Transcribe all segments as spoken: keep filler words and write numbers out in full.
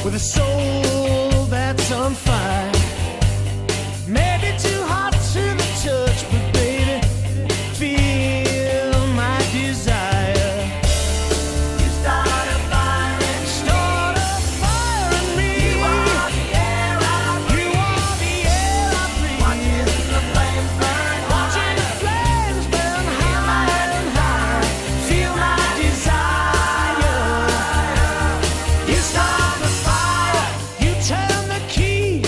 with a soul that's on fire. Maybe too hot to the touch, but baby, feel my desire. You start a fire, start a fire in me. You are the air I breathe. You are the air I breathe. Watching the flames burn, watching the flames burn high and high. Feel my desire. You start the fire, you turn the key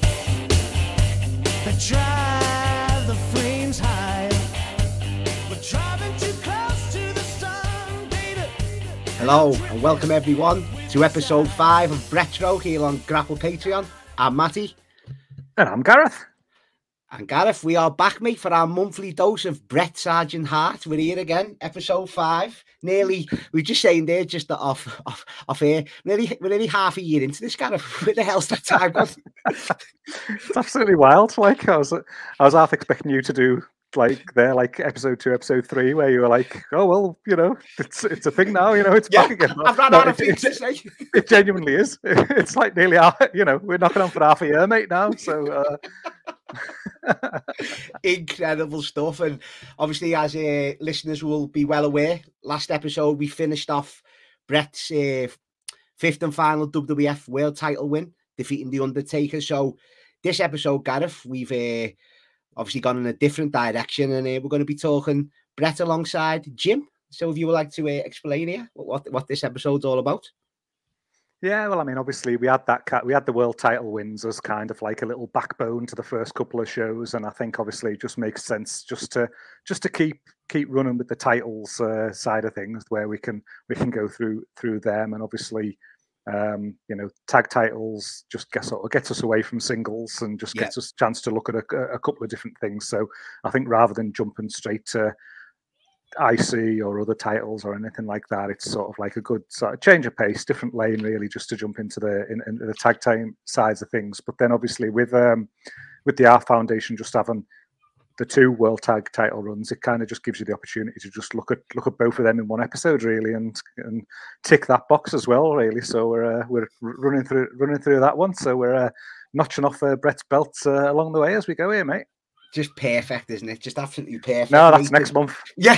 that drive the flames higher. We're driving too close to the sun, baby. Hello and welcome everyone to episode five of Bretro here on Grapple Patreon. I'm Matty And I'm Gareth. and Gareth. We are back, mate, for our monthly dose of Bret Sargent Hart. We're here again, episode five. Nearly, we were just saying there, just off off off here. Nearly, we're nearly half a year into this, Gareth. Where the hell's that time gone? It's absolutely wild. Like I was, I was half expecting you to do like there, like episode two, episode three, where you were like, "Oh well, you know, it's it's a thing now. You know, it's Yeah, back again." I've run No, out of it, things it, to say. it genuinely is. It's like nearly, half, you know, we're knocking on for half a year, mate. Now, so uh... Incredible stuff. And obviously, as uh, listeners will be well aware, last episode we finished off Bret's uh, fifth and final W W F World Title win, defeating The Undertaker. So this episode, Gareth, we've uh, obviously gone in a different direction, and uh, we're going to be talking Bret alongside Jim. So if you would like to uh, explain here what, what what this episode's all about. Yeah, well, I mean, obviously we had that cat, we had the world title wins as kind of like a little backbone to the first couple of shows, and I think obviously it just makes sense just to just to keep keep running with the titles uh, side of things, where we can we can go through through them, and obviously um, you know, tag titles just gets sort of gets us away from singles and just Yeah. gets us a chance to look at a, a couple of different things. So I think rather than jumping straight to I C or other titles or anything like that, it's sort of like a good sort of change of pace, different lane really, just to jump into the in, into the tag team sides of things. But then obviously with um with the R Foundation just having the two world tag title runs, it kind of just gives you the opportunity to just look at look at both of them in one episode really, and and tick that box as well really. So we're uh, we're running through running through that one. So we're uh, notching off uh, Bret's belts uh, along the way as we go here, mate. Just perfect, isn't it? Just absolutely perfect. No, that's mate. next month. Yeah.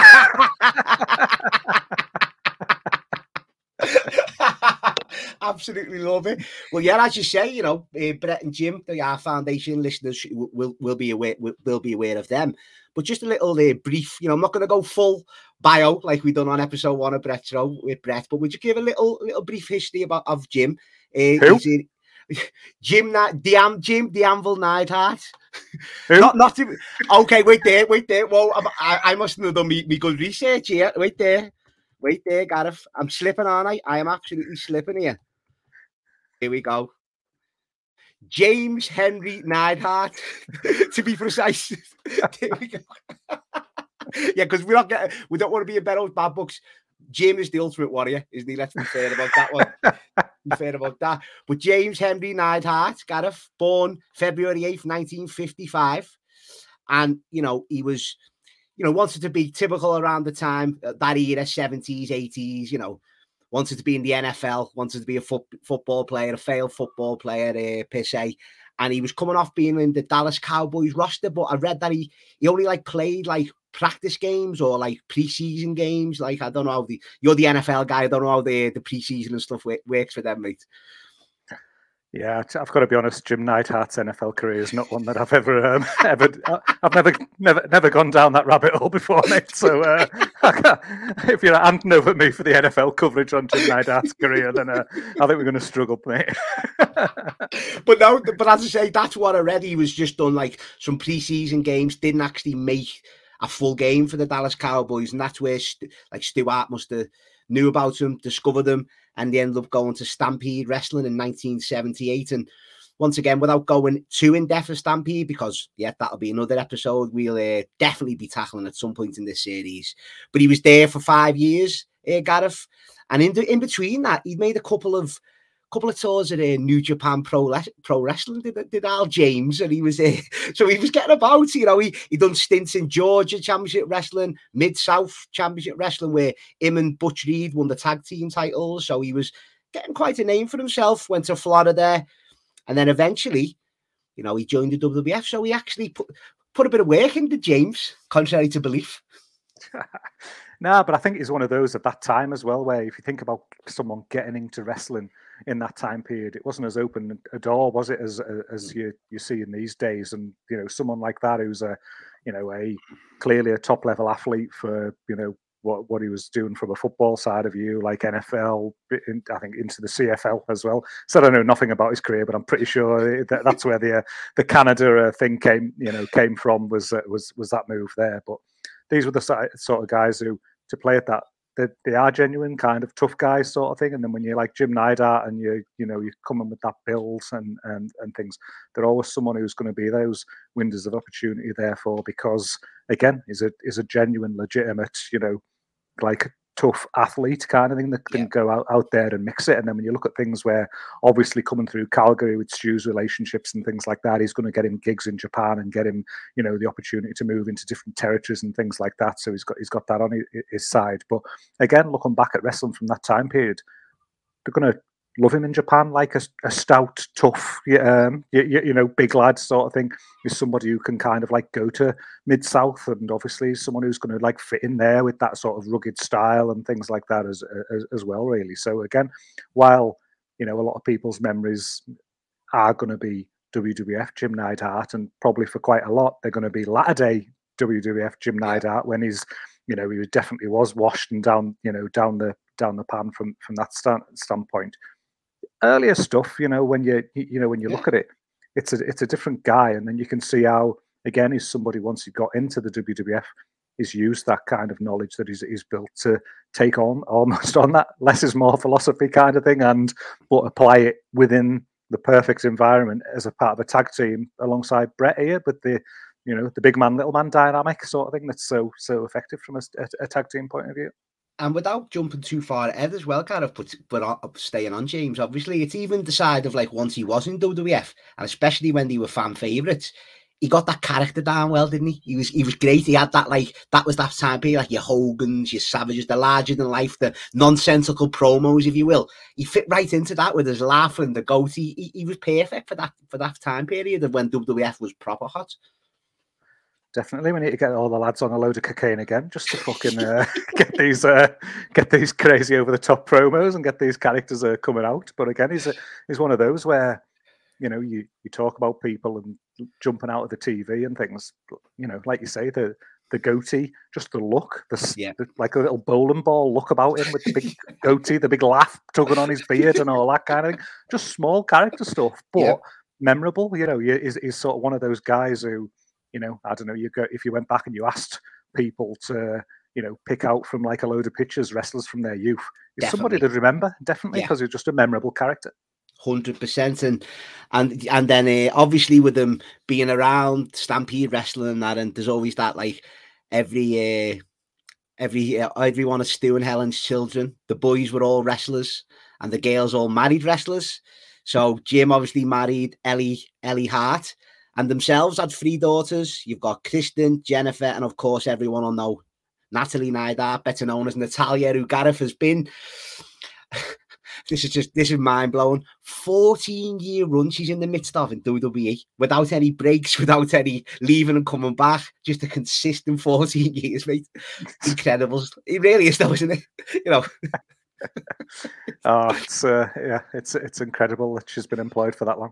Absolutely love it. Well, yeah, as you say, you know, uh, Bret and Jim, the R Foundation listeners will, will will be aware will, will be aware of them. But just a little uh, brief, you know, I'm not going to go full bio like we done on episode one of Bret's Show with Bret, but would you give a little little brief history about of Jim? Uh, Who? he's a- Jim, the Jim, the Anvil Neidhart. Who? Not, not to, okay. Wait there, wait there. Well, I'm- I, I mustn't have done me, me good research here. Wait there, wait there, Gareth. I'm slipping, aren't I? I am absolutely slipping here. Here we go. James Henry Neidhart, to be precise. There we go. Yeah, because we're not getting, we don't want to be in bed with bad books. Jim is the ultimate warrior, isn't he? Let's be fair about that one. Be fair about that. But James Henry Neidhart, Gareth, born February eighth, nineteen fifty-five. And, you know, he was, you know, wanted to be typical around the time, uh, that era, seventies, eighties, you know, wanted to be in the N F L, wanted to be a foot, football player, a failed football player, uh, per se. And he was coming off being in the Dallas Cowboys roster, but I read that he, he only, like, played, like, practice games or like preseason games. Like, I don't know how the you're the N F L guy. I don't know how the the preseason and stuff works for them, mate. Yeah, I've got to be honest. Jim Neidhart's N F L career is not one that I've ever, um, ever, I've never, never, never gone down that rabbit hole before, mate. So, uh, if you're handing over me for the N F L coverage on Jim Neidhart's career, then uh, I think we're going to struggle, mate. But no, but as I say, that's what I read. He was just done like some preseason games, didn't actually make a full game for the Dallas Cowboys, and that's where St- like Stewart must have knew about him, discovered him, and they ended up going to Stampede Wrestling in nineteen seventy-eight. And once again, without going too in depth of Stampede, because yeah, that'll be another episode we'll uh, definitely be tackling at some point in this series. But he was there for five years, uh, Gareth, and in the, in between that, he made a couple of couple of tours at uh, New Japan Pro, Le- Pro Wrestling, did, did Al James, and he was there. Uh, so he was getting about, you know, he, he done stints in Georgia Championship Wrestling, Mid-South Championship Wrestling, where him and Butch Reed won the tag team titles. So he was getting quite a name for himself. Went to Florida, and then eventually, you know, he joined the W W F. So he actually put put a bit of work into James, contrary to belief. No, but I think he's one of those at that time as well, where if you think about someone getting into wrestling in that time period, it wasn't as open a door, was it, as as you you see in these days? And you know, someone like that who's a, you know, a clearly a top level athlete for, you know, what what he was doing from a football side of view, like N F L, in, I think into the C F L as well. So I don't know nothing about his career, but I'm pretty sure that that's where the uh, the Canada uh, thing came, you know, came from was uh, was was that move there. But these were the sort of guys who, to play at that, they, they are genuine kind of tough guys sort of thing. And then when you're like Jim Neidhart and you you know, you're coming with that build and and and things, they're always someone who's going to be those windows of opportunity therefore, because again, is a is a genuine, legitimate, you know, like tough athlete kind of thing that can yeah. go out, out there and mix it. And then when you look at things where obviously coming through Calgary with Stu's relationships and things like that, he's going to get him gigs in Japan and get him, you know, the opportunity to move into different territories and things like that. So he's got he's got that on his, his side. But again, looking back at wrestling from that time period, they're going to love him in Japan, like a, a stout, tough, um, you, you know, big lad sort of thing. Is somebody who can kind of like go to Mid-South, and obviously someone who's going to like fit in there with that sort of rugged style and things like that as, as as well, really. So again, while, you know, a lot of people's memories are going to be W W F Jim Neidhart, and probably for quite a lot, they're going to be latter day W W F Jim Neidhart, when he's, you know, he definitely was washed and down, you know, down the down the pan from from that stand, standpoint. Earlier stuff, you know, when you you know when you yeah. look at it, it's a it's a different guy, and then you can see how, again, he's somebody, once he got into the W W F, he's used that kind of knowledge that he's he's built to take on almost on that less is more philosophy kind of thing, and but apply it within the perfect environment as a part of a tag team alongside Bret here, but the, you know, the big man little man dynamic sort of thing that's so so effective from a, a, a tag team point of view. And without jumping too far ahead as well, kind of, but but uh, staying on James, obviously, it's even the side of like once he was in W W F, and especially when they were fan favourites, he got that character down well, didn't he? He was he was great. He had that, like, that was that time period, like your Hogans, your Savages, the larger than life, the nonsensical promos, if you will. He fit right into that with his laugh and the goatee. He, he was perfect for that for that time period of when W W F was proper hot. Definitely, we need to get all the lads on a load of cocaine again, just to fucking uh, get these uh, get these crazy over the top promos and get these characters uh, coming out. But again, he's a, he's one of those where, you know, you, you talk about people and jumping out of the T V and things. You know, like you say, the the goatee, just the look, the, yeah. the like a little bowling ball look about him with the big goatee, the big laugh tugging on his beard and all that kind of thing. Just small character stuff, but yeah. memorable. You know, he's, he's sort of one of those guys who, you know, I don't know, you go, if you went back and you asked people to, you know, pick out from like a load of pictures, wrestlers from their youth, is somebody to remember, definitely, because yeah. he's just a memorable character. one hundred percent. And and and then uh, obviously with them being around Stampede Wrestling and that, and there's always that, like, every, uh, every, uh, every one of Stu and Helen's children, the boys were all wrestlers and the girls all married wrestlers. So Jim obviously married Ellie, Ellie Hart, and themselves had three daughters. You've got Kristen, Jennifer, and of course, everyone will know Natalie Neidhart, better known as Natalia, who Gareth has been. this is just, this is mind blowing. fourteen year run she's in the midst of in W W E without any breaks, without any leaving and coming back. Just a consistent fourteen years, mate. Incredible. It really is, though, isn't it? You know. oh, it's uh, yeah, it's it's incredible that she's been employed for that long.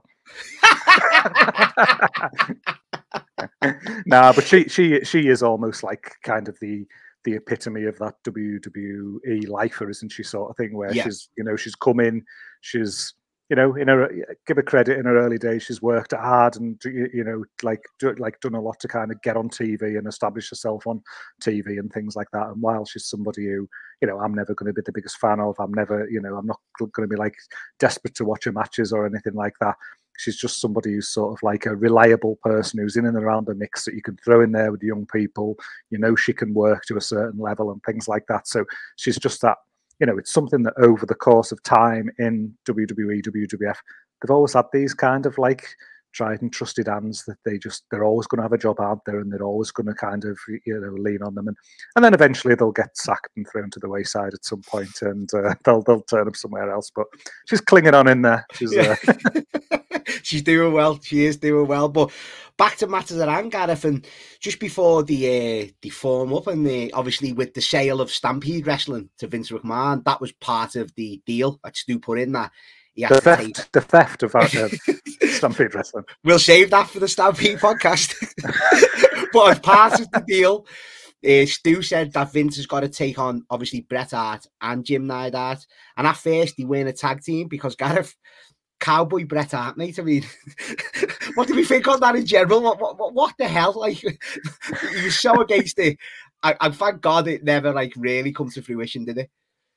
nah, but she she she is almost like kind of the the epitome of that W W E lifer, isn't she? Sort of thing where yeah. she's, you know, she's come in, she's, you know, in her, give her credit, in her early days, she's worked hard and, you know, like do, like done a lot to kind of get on T V and establish herself on T V and things like that. And while she's somebody who, you know, I'm never going to be the biggest fan of, I'm never, you know, I'm not going to be like desperate to watch her matches or anything like that. She's just somebody who's sort of like a reliable person who's in and around the mix that you can throw in there with the young people. You know, she can work to a certain level and things like that. So she's just that, you know, it's something that over the course of time in W W E, W W F, they've always had these kind of like tried and trusted hands that they just they're always going to have a job out there, and they're always going to kind of you know lean on them, and and then eventually they'll get sacked and thrown to the wayside at some point, and uh, they'll they'll turn up somewhere else. But she's clinging on in there. She's Yeah. uh... she's doing well. She is doing well. But back to matters at hand, Gareth, and just before the uh, the form up, and the obviously with the sale of Stampede Wrestling to Vince McMahon, that was part of the deal that Stu put in that. The theft, take... the theft of our, uh, Stampede Wrestling. We'll save that for the Stampede podcast. But as part of the deal, uh, Stu said that Vince has got to take on, obviously, Bret Hart and Jim Neidhart. And at first, they weren't a tag team because Gareth, Cowboy Bret Hart, mate. I mean, what do we think on that in general? What, what, what the hell? Like, he was so against it. I, I thank God it never, like, really come to fruition, did it?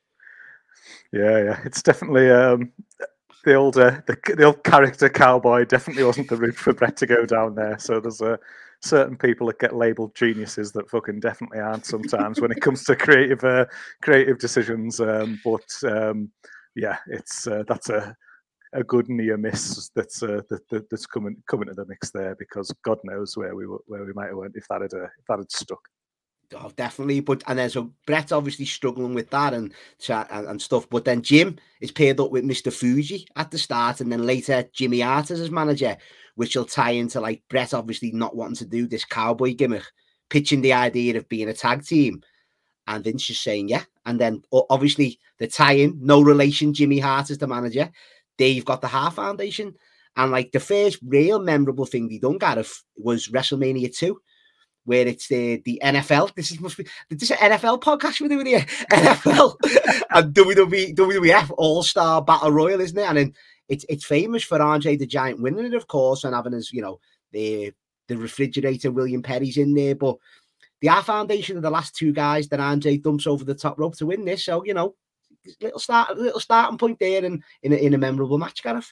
Yeah, yeah, it's definitely um, the old uh, the, the old character cowboy definitely wasn't the route for Bret to go down there. So there's uh, certain people that get labelled geniuses that fucking definitely aren't sometimes when it comes to creative uh, creative decisions. Um, but um, yeah, it's uh, that's a a good near miss that's uh, that, that, that's coming coming to the mix there, because God knows where we where we might have went if that had uh, if that had stuck. Oh, definitely. But and then so Bret's obviously struggling with that and, and and stuff. But then Jim is paired up with Mister Fuji at the start, and then later Jimmy Hart as his manager, which will tie into like Bret obviously not wanting to do this cowboy gimmick, pitching the idea of being a tag team, and Vince just saying yeah. And then obviously the tie-in, no relation, Jimmy Hart as the manager. There you've got the Hart Foundation, and like the first real memorable thing they done, Gareth, was WrestleMania two. Where it's the the N F L. This is must be this is an N F L podcast we're doing here. N F L and W W E, W W F All Star Battle Royal, isn't it? And then it's it's famous for Andre the Giant winning it, of course, and having his you know the the refrigerator William Perry's in there. But the Hart Foundation are the last two guys that Andre dumps over the top rope to win this. So you know, little start little starting point there, and in a, in a memorable match, Gareth.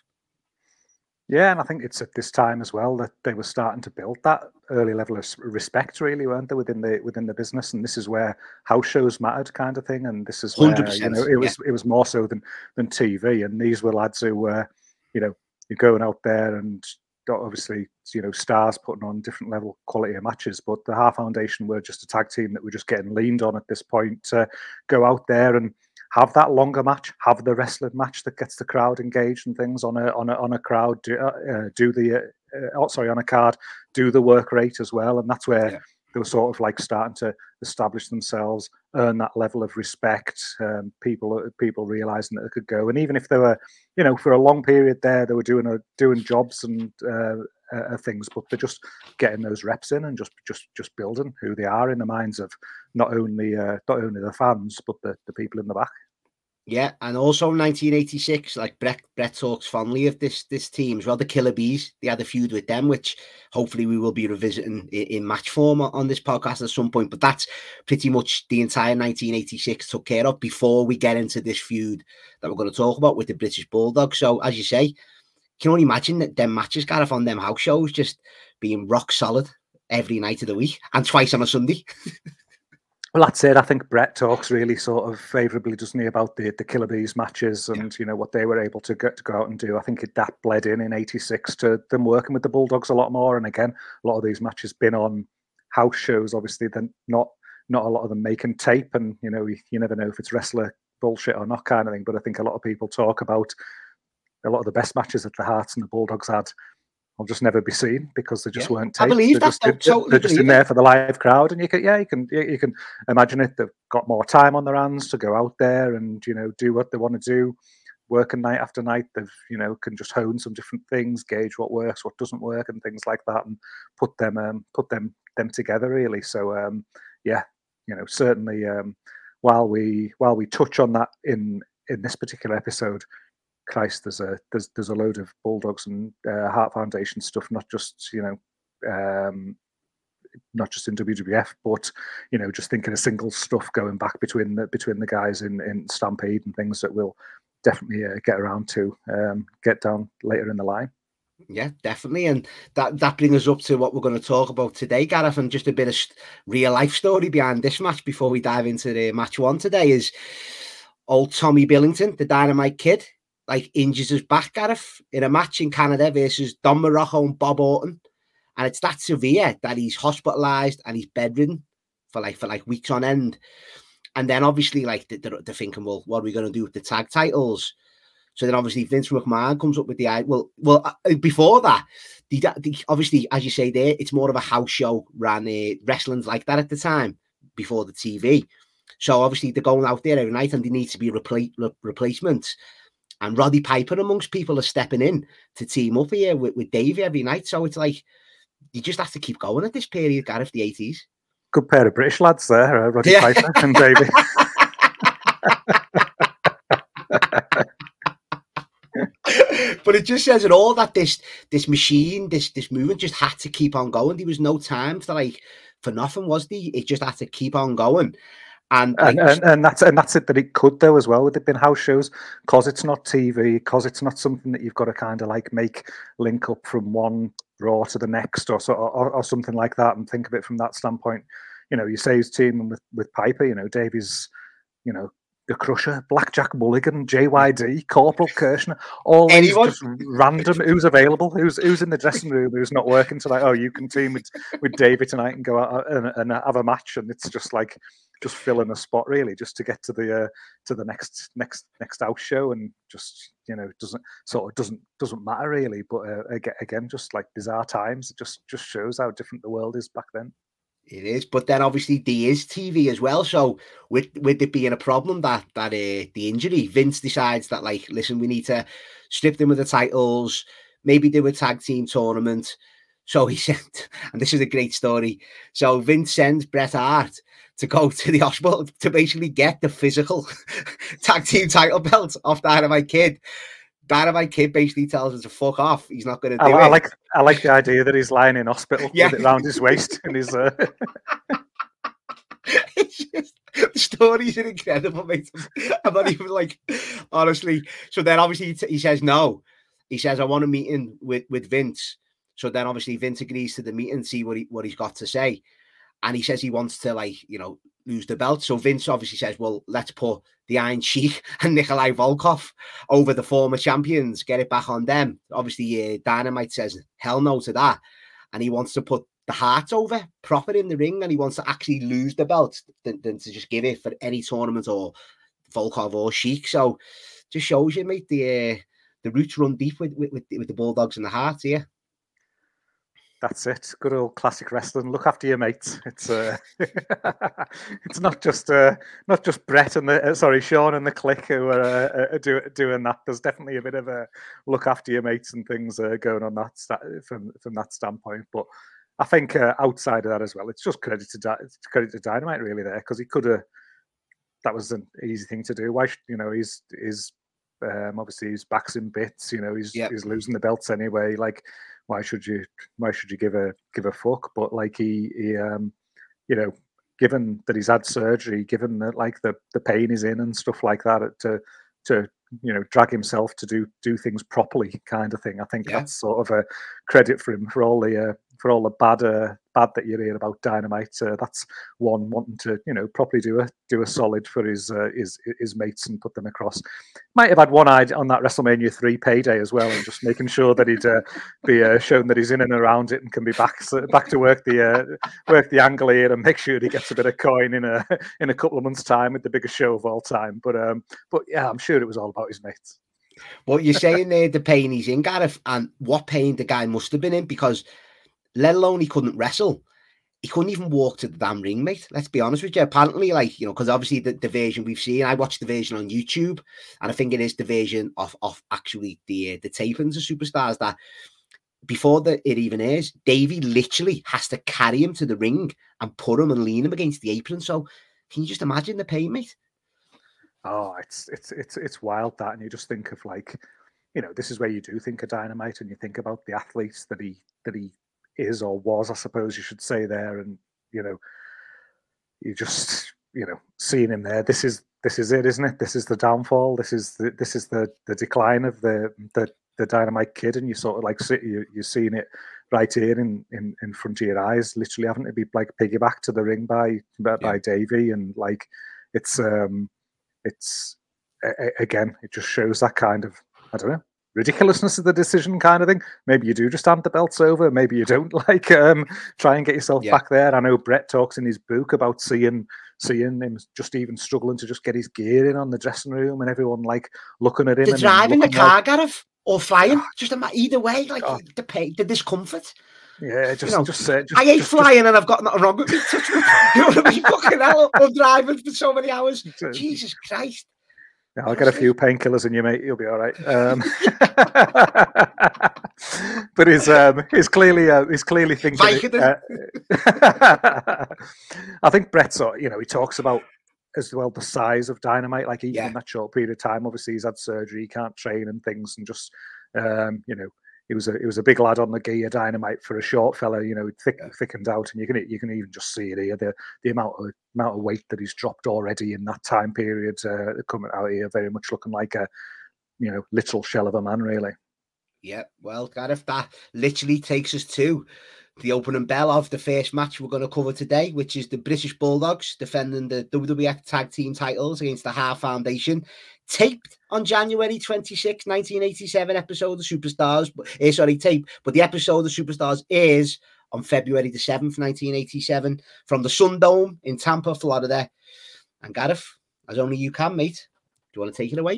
Yeah, and I think it's at this time as well that they were starting to build that early level of respect, really, weren't they, within the within the business? And this is where house shows mattered, kind of thing. And this is where you know it was yeah. it was more so than than T V. And these were lads who were, you know, you're going out there and obviously, you know, stars putting on different level quality of matches. But the Hart Foundation were just a tag team that were just getting leaned on at this point to go out there and have that longer match, have the wrestling match that gets the crowd engaged and things on a on a on a crowd. Do, uh, do the uh, oh, sorry on a card, do the work rate as well, and that's where yeah. they were sort of like starting to establish themselves, earn that level of respect. Um, people people realizing that they could go, and even if they were, you know, for a long period there, they were doing a, doing jobs and uh, uh, things, but they're just getting those reps in and just just just building who they are in the minds of not only uh, not only the fans but the, the people in the back. Yeah, and also in nineteen eighty-six, like Bret, Bret talks fondly of this this team as well, the Killer Bees. They had a feud with them, which hopefully we will be revisiting in, in match form on this podcast at some point. But that's pretty much the entire nineteen eighty-six took care of before we get into this feud that we're going to talk about with the British Bulldogs. So, as you say, you can only imagine that them matches, Gareth, on them house shows just being rock solid every night of the week and twice on a Sunday. Well, that's it. I think Bret talks really sort of favourably, doesn't he, about the, the Killer Bees matches and, yeah. you know, what they were able to get to go out and do. I think it, that bled in in eighty-six to them working with the Bulldogs a lot more. And again, a lot of these matches been on house shows, obviously, then not not a lot of them making tape. And, you know, you, you never know if it's wrestler bullshit or not kind of thing. But I think a lot of people talk about a lot of the best matches that the Hearts and the Bulldogs had will just never be seen because they just yeah. weren't taped. I believe they're that. Just, totally they're just in there for the live crowd, and you can, yeah, you can, you can imagine it. They've got more time on their hands to go out there and you know do what they want to do, working night after night. They've you know can just hone some different things, gauge what works, what doesn't work, and things like that, and put them, um, put them, them together really. So um, yeah, you know certainly um, while we while we touch on that in in this particular episode. Christ, there's a there's there's a load of Bulldogs and uh, Hart Foundation stuff, not just you know, um, not just in W W F, but you know, just thinking of single stuff going back between the between the guys in, in Stampede and things that we'll definitely uh, get around to um, get down later in the line. Yeah, definitely, and that that brings us up to what we're going to talk about today, Gareth, and just a bit of real life story behind this match before we dive into the match one today is old Tommy Billington, the Dynamite Kid. like injures his back, Gareth, in a match in Canada versus Don Morocco and Bob Orton, and it's that severe that he's hospitalized and he's bedridden for like for like weeks on end. And then obviously, like they're, they're thinking, well, what are we going to do with the tag titles? So then obviously Vince McMahon comes up with the idea. Well, well, uh, before that, the, the, obviously, as you say there, it's more of a house show, ran uh, wrestling's like that at the time before the T V. So obviously they're going out there every night and they need to be repla- re- replacements. And Roddy Piper amongst people are stepping in to team up here with, with Davey every night. So it's like, you just have to keep going at this period, Gareth, the eighties. Good pair of British lads there, uh, Roddy yeah. Piper and Davey. But it just says it all that this this machine, this this movement just had to keep on going. There was no time to like for nothing, was there? It just had to keep on going. And, like, and, and and that's and that's it that it could though as well with it being house shows, because it's not T V, because it's not something that you've got to kind of like make link up from one Raw to the next or so or, or something like that, and think of it from that standpoint. You know, you say he's teaming with with Piper. You know, Davies, you know, the Crusher, Blackjack Mulligan, J Y D, Corporal Kirshner, all these just random who's available, who's who's in the dressing room, who's not working. So like, oh, you can team with with Davey tonight and go out and, and have a match, and it's just like. Just filling a spot really, just to get to the uh, to the next next next house show, and just you know doesn't sort of doesn't doesn't matter really. But uh, again, just like bizarre times, it just just shows how different the world is back then. It is, but then obviously there is T V as well. So with with it being a problem that that uh, the injury, Vince decides that like, listen, we need to strip them of the titles, maybe do a tag team tournament. So he sent, and this is a great story. So Vince sends Bret Hart to go to the hospital to basically get the physical tag team title belt off Dynamite Kid. Dynamite Kid basically tells him to fuck off. He's not going to do I, it. I like I like the idea that he's lying in hospital yeah. with it around his waist and his. Uh... It's just, the stories are incredible, mate. I'm not even like, honestly. So then obviously he, he says no. He says, I want a meeting with, with Vince. So then obviously Vince agrees to the meeting, see what he what he's got to say. And he says he wants to, like, you know, lose the belt. So Vince obviously says, well, let's put the Iron Sheik and Nikolai Volkov over the former champions, get it back on them. Obviously, uh, Dynamite says, hell no to that. And he wants to put the Hearts over proper in the ring, and he wants to actually lose the belt than, than to just give it for any tournament or Volkov or Sheik. So just shows you, mate, the uh, the roots run deep with, with, with the Bulldogs and the Hearts here. That's it. Good old classic wrestling. Look after your mates. It's uh, it's not just uh, not just Brett and the uh, sorry Sean and the Click who are uh, uh, do, doing that. There's definitely a bit of a look after your mates and things uh, going on that st- from from that standpoint. But I think uh, outside of that as well, it's just credit to Di- credit to Dynamite really there, because he could have. That was an easy thing to do. Why should, you know he's he's um, obviously his back's in bits. You know he's yep. he's losing the belts anyway. Like. Why should you? Why should you give a give a fuck? But like he, he um, you know, given that he's had surgery, given that like the, the pain is in and stuff like that, to to you know drag himself to do do things properly, kind of thing. I think yeah. that's sort of a credit for him for all the uh, for all the bad uh, bad that you hear about Dynamite. Uh, that's one wanting to you know properly do a do a solid for his uh, his his mates and put them across. Might have had one eye on that WrestleMania three payday as well, and just making sure that he'd uh, be uh, shown that he's in and around it and can be back back to work the uh, work the angle here and make sure he gets a bit of coin in a in a couple of months' time with the biggest show of all time. But um, but yeah, I'm sure it was all about his mates. Well, you're saying there the pain he's in, Gareth, and what pain the guy must have been in, because let alone he couldn't wrestle. He couldn't even walk to the damn ring, mate. Let's be honest with you. Apparently, like, you know, because obviously the, the version we've seen, I watched the version on YouTube, and I think it is the version of, of actually the uh, the tapings of Superstars that before the, it even is, Davey literally has to carry him to the ring and put him and lean him against the apron. So can you just imagine the pain, mate? Oh, it's it's it's it's wild, that, and you just think of, like, you know, this is where you do think of Dynamite, and you think about the athletes that he that he is or was, I suppose you should say there, and you know, you just you know seeing him there. This is this is it, isn't it? This is the downfall. This is the this is the the decline of the the the Dynamite Kid, and you sort of like see you you're seeing it right here in in in front of your eyes, literally having to be like piggyback to the ring by by, by yeah. Davey, and like it's um. It's a, again, it just shows that kind of I don't know, ridiculousness of the decision kind of thing. Maybe you do just hand the belts over. Maybe you don't like um, try and get yourself Yeah. back there. I know Brett talks in his book about seeing seeing him just even struggling to just get his gear in on the dressing room and everyone like looking at him. The and driving the looking car, like, Gareth, or flying, just a, ma- either way, like God. the pain, the discomfort. yeah, just You know, just, uh, just I hate just, flying and I've got nothing wrong with me. Touch wood. You know what I mean? Fucking hell, I'm driving for so many hours. just, Jesus Christ. Yeah, I'll get a few painkillers in you, mate. You'll be all right. Um, but he's um, he's clearly uh, he's clearly thinking. It, uh, I think Brett's, you know, he talks about as well the size of Dynamite. Like even Yeah. in that short period of time, obviously he's had surgery, he can't train and things, and just um, you know, he was a he was a big lad on the gear. Dynamite for a short fella, you know, thick Yeah. thickened out, and you can you can even just see it here. The the amount of amount of weight that he's dropped already in that time period, uh, coming out here, very much looking like a you know literal shell of a man, really. Yeah, well, Gareth, that literally takes us to the opening bell of the first match we're going to cover today, which is the British Bulldogs defending the W W F Tag Team titles against the Heart Foundation. Taped on January twenty-sixth, nineteen eighty-seven, episode of Superstars. Eh, sorry, tape, but the episode of Superstars is on February the seventh, nineteen eighty-seven, from the Sun Dome in Tampa, Florida. And Gareth, as only you can, mate, do you want to take it away?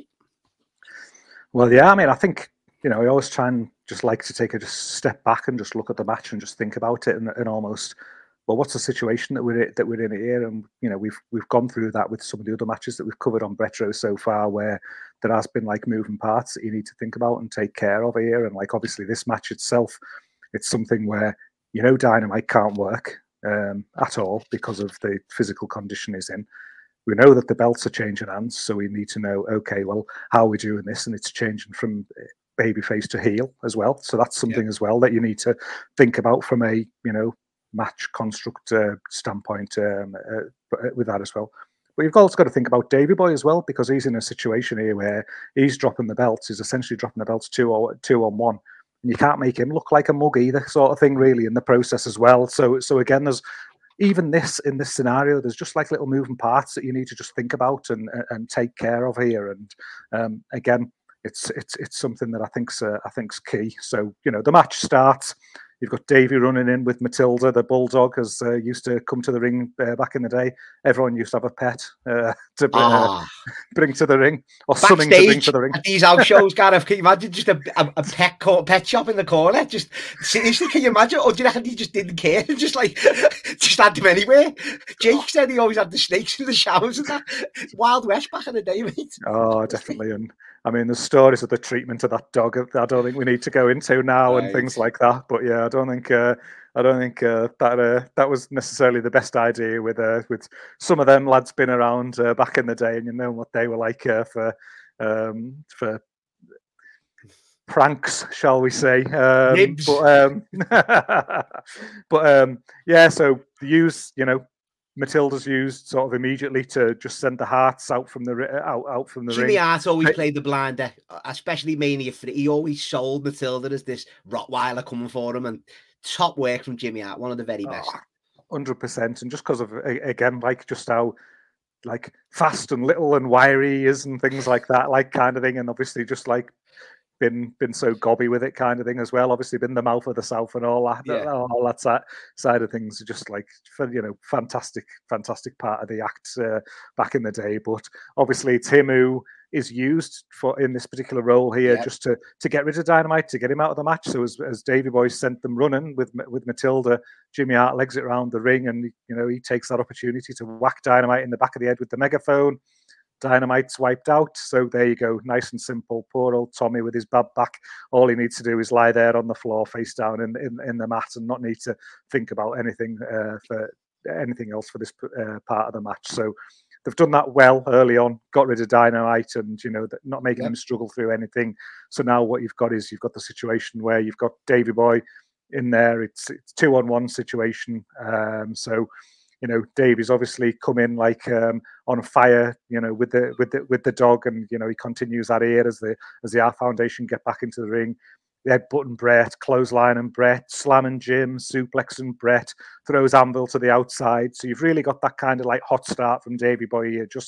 Well, yeah, I mean, I think, you know, I always try and just like to take a just step back and just look at the match and just think about it and, and almost, well, what's the situation that we're that we're in here? And you know, we've we've gone through that with some of the other matches that we've covered on Retro so far, where there has been like moving parts that you need to think about and take care of here. And like obviously this match itself, it's something where you know Dynamite can't work um, at all because of the physical condition he's in. We know that the belts are changing hands, so we need to know, okay, well, how are we doing this? And it's changing from babyface to heel as well. So that's something yeah. as well that you need to think about from a, you know, match construct uh, standpoint um, uh, with that as well. But you've also got to think about Davey Boy as well, because he's in a situation here where he's dropping the belts, he's essentially dropping the belts two or two on one. And you can't make him look like a mug either, sort of thing, really, in the process as well. So, so again, there's even this in this scenario, there's just like little moving parts that you need to just think about and and take care of here. And um, again, it's it's it's something that I think's uh, I think's key. So you know, the match starts. You've got Davey running in with Matilda, the bulldog, as uh, used to come to the ring uh, back in the day. Everyone used to have a pet uh, to bring, ah. uh, bring to the ring, or Backstage, something to bring to the ring. At these house shows, Gareth, can you imagine just a, a, a pet co- pet shop in the corner? Just seriously, can you imagine? Or do you reckon he just didn't care? Just like, just had them anywhere. Jake said he always had the snakes in the showers and that. Wild West back in the day, mate. Oh, definitely. And I mean, the stories of the treatment of that dog, I don't think we need to go into now right. and things like that. But yeah, I don't think uh, I don't think uh, that uh, that was necessarily the best idea with uh, with some of them lads been around uh, back in the day, and you know what they were like uh, for um, for pranks, shall we say? Um, but um, but um, yeah, so the use, you know. Matilda's used sort of immediately to just send the Hearts out from the out out from the Jimmy ring. Jimmy Hart always played the blinder, especially Mania three. He always sold Matilda as this Rottweiler coming for him, and top work from Jimmy Hart, one of the very best. one hundred percent, and just because of again, like just how like fast and little and wiry he is, and things like that, like kind of thing, and obviously just like. Been been so gobby with it, kind of thing as well. Obviously, been the mouth of the South and all that, yeah. all that side, side of things. Just like you know, fantastic, fantastic part of the act uh, back in the day. But obviously, it's him who is used for in this particular role here, yep. just to to get rid of Dynamite, to get him out of the match. So as as Davey Boy sent them running with with Matilda, Jimmy Hart legs it around the ring, and you know he takes that opportunity to whack Dynamite in the back of the head with the megaphone. Dynamite's wiped out, so there you go, nice and simple. Poor old Tommy with his bad back. All he needs to do is lie there on the floor, face down in in, in the mat, and not need to think about anything uh, for anything else for this uh, part of the match. So they've done that well early on, got rid of Dynamite, and you know not making yep. him struggle through anything. So now what you've got is you've got the situation where you've got Davey Boy in there. It's it's two on one situation. Um, so. You know, Davey's obviously come in like um, on fire. You know, with the with the with the dog, and you know he continues that here as the as the Heart Foundation get back into the ring. They had button Brett, clothesline and Brett, slamming Jim, suplex and Brett, throws Anvil to the outside. So you've really got that kind of like hot start from Davey Boy here, just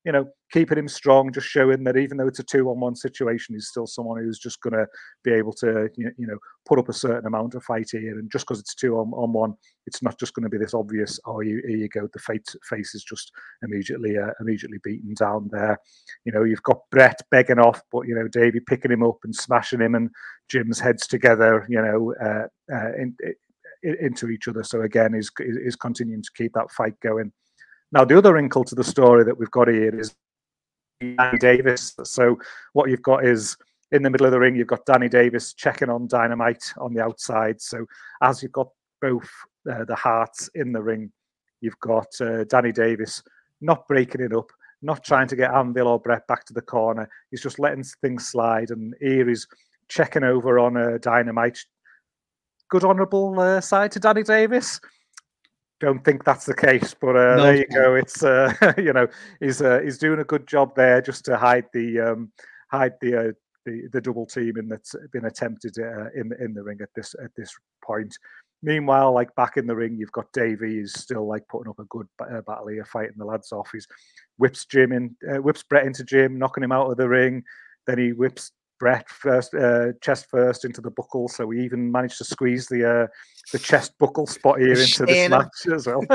you know, keeping him strong, just showing that even though it's a two-on-one situation, he's still someone who's just going to be able to, you know, put up a certain amount of fight here. And just because it's two-on-one, it's not just going to be this obvious, oh, you, here you go, the face, face is just immediately uh, immediately beaten down there. You know, you've got Brett begging off, but, you know, Davey picking him up and smashing him, and Jim's heads together, you know, uh, uh, in, in, into each other. So again, is is continuing to keep that fight going. Now, the other wrinkle to the story that we've got here is Danny Davis. So what you've got is, in the middle of the ring, you've got Danny Davis checking on Dynamite on the outside. So as you've got both uh, the Hearts in the ring, you've got uh, Danny Davis not breaking it up, not trying to get Anvil or Brett back to the corner. He's just letting things slide. And here he's checking over on uh, Dynamite. Good honourable uh, side to Danny Davis. Don't think that's the case, but uh, no, there you go. It's uh, you know, he's uh, he's doing a good job there just to hide the um, hide the, uh, the the double teaming that's been attempted uh, in in the ring at this at this point. Meanwhile, like back in the ring, you've got Davey is still like putting up a good uh, battle here, fighting the lads off. He's whips Jim in, uh, whips Brett into Jim, knocking him out of the ring. Then he whips Brett first, uh, chest first into the buckle. So he even managed to squeeze the uh, the chest buckle spot here into this match as well.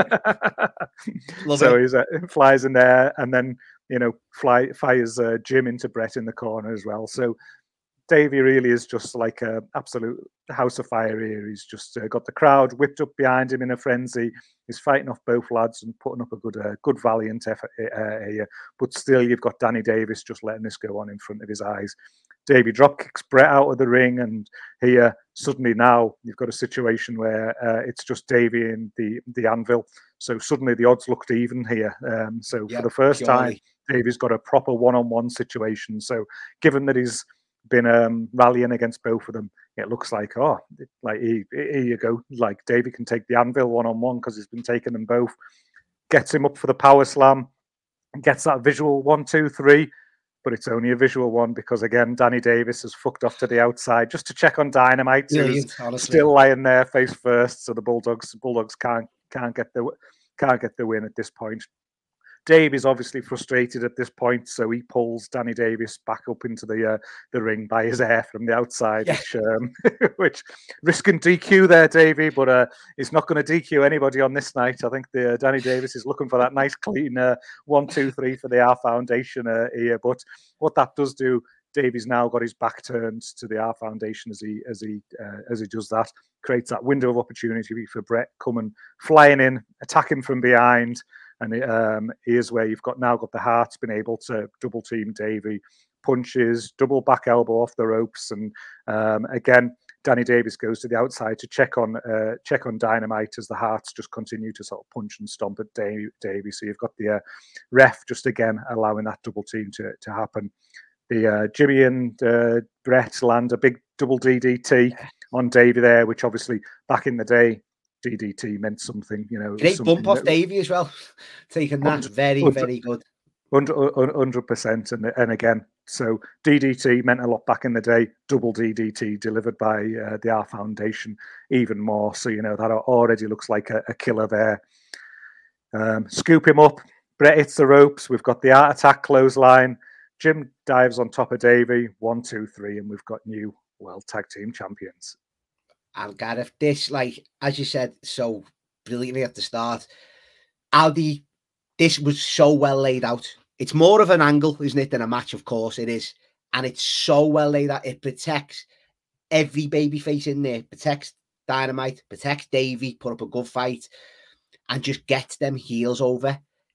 So he uh, flies in there, and then, you know, fly fires uh, Jim into Brett in the corner as well. So Davey really is just like a absolute house of fire here. He's just uh, got the crowd whipped up behind him in a frenzy. He's fighting off both lads and putting up a good, uh, good valiant effort uh, here. But still, you've got Danny Davis just letting this go on in front of his eyes. Davey drop kicks Brett out of the ring, and here suddenly now you've got a situation where uh, it's just Davey and the the Anvil. So suddenly the odds looked even here. Um, so yep, for the first purely. time, Davey's got a proper one-on-one situation. So given that he's been um, rallying against both of them, it looks like, oh, like here, here you go. Like Davey can take the Anvil one-on-one because he's been taking them both. Gets him up for the power slam, gets that visual one, two, three. But it's only a visual one because, again, Danny Davis has fucked off to the outside just to check on Dynamite, who's still lying there face first. So the Bulldogs, Bulldogs can't can't get the can't get the win at this point. Dave is obviously frustrated at this point, so he pulls Danny Davis back up into the uh, the ring by his hair from the outside, yeah. which, um, which risking D Q there, Davey, but uh, he's not going to D Q anybody on this night. I think the uh, Danny Davis is looking for that nice clean uh, one, two, three for the R Foundation uh, here. But what that does do, Davey's now got his back turned to the R Foundation as he as he uh, as he does that, creates that window of opportunity for Brett coming flying in, attacking from behind. And um, here's where you've got now got the Hearts been able to double team Davey, punches, double back elbow off the ropes, and um, again Danny Davis goes to the outside to check on uh, check on Dynamite as the Hearts just continue to sort of punch and stomp at Davey. Davey. So you've got the uh, ref just again allowing that double team to to happen. The uh, Jimmy and uh, Brett land a big double D D T on Davey there, which obviously back in the day, D D T meant something, you know. Great bump off Davey as well. Taking that, very, very good. one hundred percent. And, and again, so D D T meant a lot back in the day. Double D D T delivered by uh, the R Foundation, even more. So, you know, that already looks like a, a killer there. Um, scoop him up. Brett hits the ropes. We've got the Art Attack clothesline. Jim dives on top of Davey. One, two, three. And we've got new World Tag Team Champions. And Gareth, this, like, as you said so brilliantly at the start, Aldi, this was so well laid out. It's more of an angle, isn't it, than a match? Of course it is. And it's so well laid out. It protects every babyface in there. Protects Dynamite, protects Davey, put up a good fight, and just gets them heels over.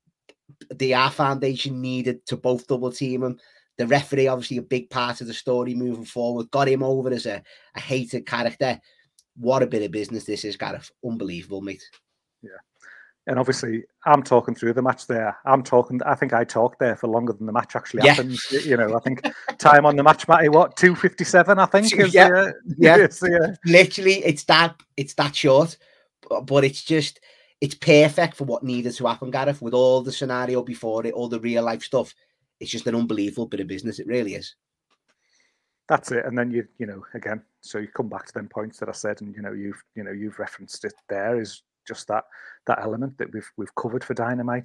The R Foundation needed to both double team him. The referee, obviously a big part of the story moving forward, got him over as a, a hated character. What a bit of business this is, Gareth. Unbelievable, mate. Yeah. And obviously, I'm talking through the match there. I'm talking, I think I talked there for longer than the match actually yeah. happened. You know, I think time on the match, Matty, what, two fifty-seven, I think? Is yeah. The, uh, yeah. It's, uh... Literally, it's that, it's that short. But, but it's just, it's perfect for what needed to happen, Gareth, with all the scenario before it, all the real life stuff. It's just an unbelievable bit of business. It really is. That's it. And then you, you know, again, so you come back to them points that I said, and you know, you've, you know, you've referenced it. There is just that that element that we've we've covered for Dynamite.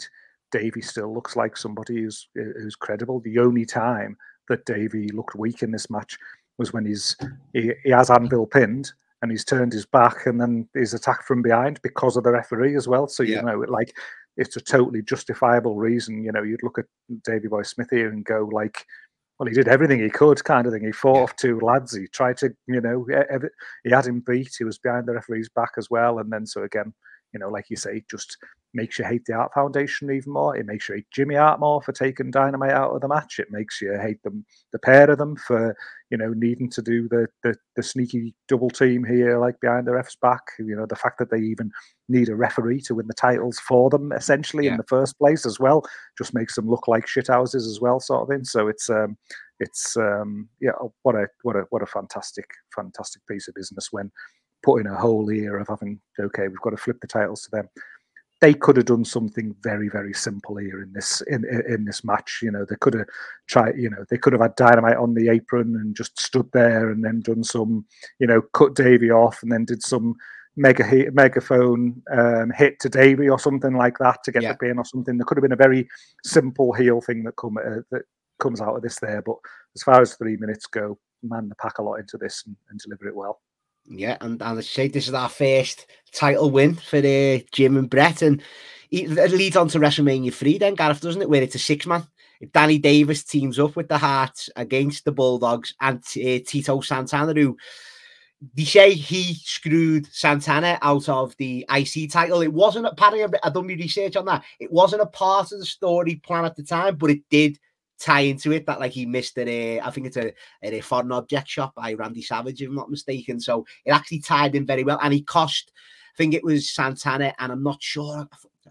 Davey still looks like somebody who's who's credible. The only time that Davey looked weak in this match was when he's he, he has Anvil pinned and he's turned his back and then he's attacked from behind because of the referee as well. So, Yeah. you know, like it's a totally justifiable reason. You know, you'd look at Davey Boy Smith here and go like, well, he did everything he could, kind of thing. He fought Yeah. off two lads. He tried to, you know, every, he had him beat. He was behind the referee's back as well. And then, so again, you know, like you say, it just makes you hate the Art Foundation even more. It makes you hate Jimmy Hart more for taking Dynamite out of the match. It makes you hate them, the pair of them, for, you know, needing to do the the, the sneaky double team here, like behind the ref's back. You know, the fact that they even need a referee to win the titles for them, essentially, Yeah. in the first place as well, just makes them look like shithouses as well, sort of thing. So it's um, it's um, yeah, what a what a what a fantastic fantastic piece of business when put in a whole year of having, okay, we've got to flip the titles to them. They could have done something very, very simple here in this in, in in this match. You know, they could have tried. You know, they could have had Dynamite on the apron and just stood there and then done some, you know, cut Davey off and then did some mega hit, megaphone um, hit to Davey or something like that to get Yeah. the pin or something. There could have been a very simple heel thing that come uh, that comes out of this there. But as far as three minutes go, man, they pack a lot into this and, and deliver it well. Yeah, and, and I say this is our first title win for uh, Jim and Brett, and it leads on to WrestleMania three then, Gareth, doesn't it, where it's a six-man. Danny Davis teams up with the Hearts against the Bulldogs and uh, Tito Santana, who they say he screwed Santana out of the I C title. It wasn't a part of, I've done my research on that, it wasn't a part of the story plan at the time, but it did tie into it that like he missed it. Uh, I think it's a, at a foreign object shop by Randy Savage, if I'm not mistaken. So it actually tied in very well, and he cost, I think it was Santana, and I'm not sure,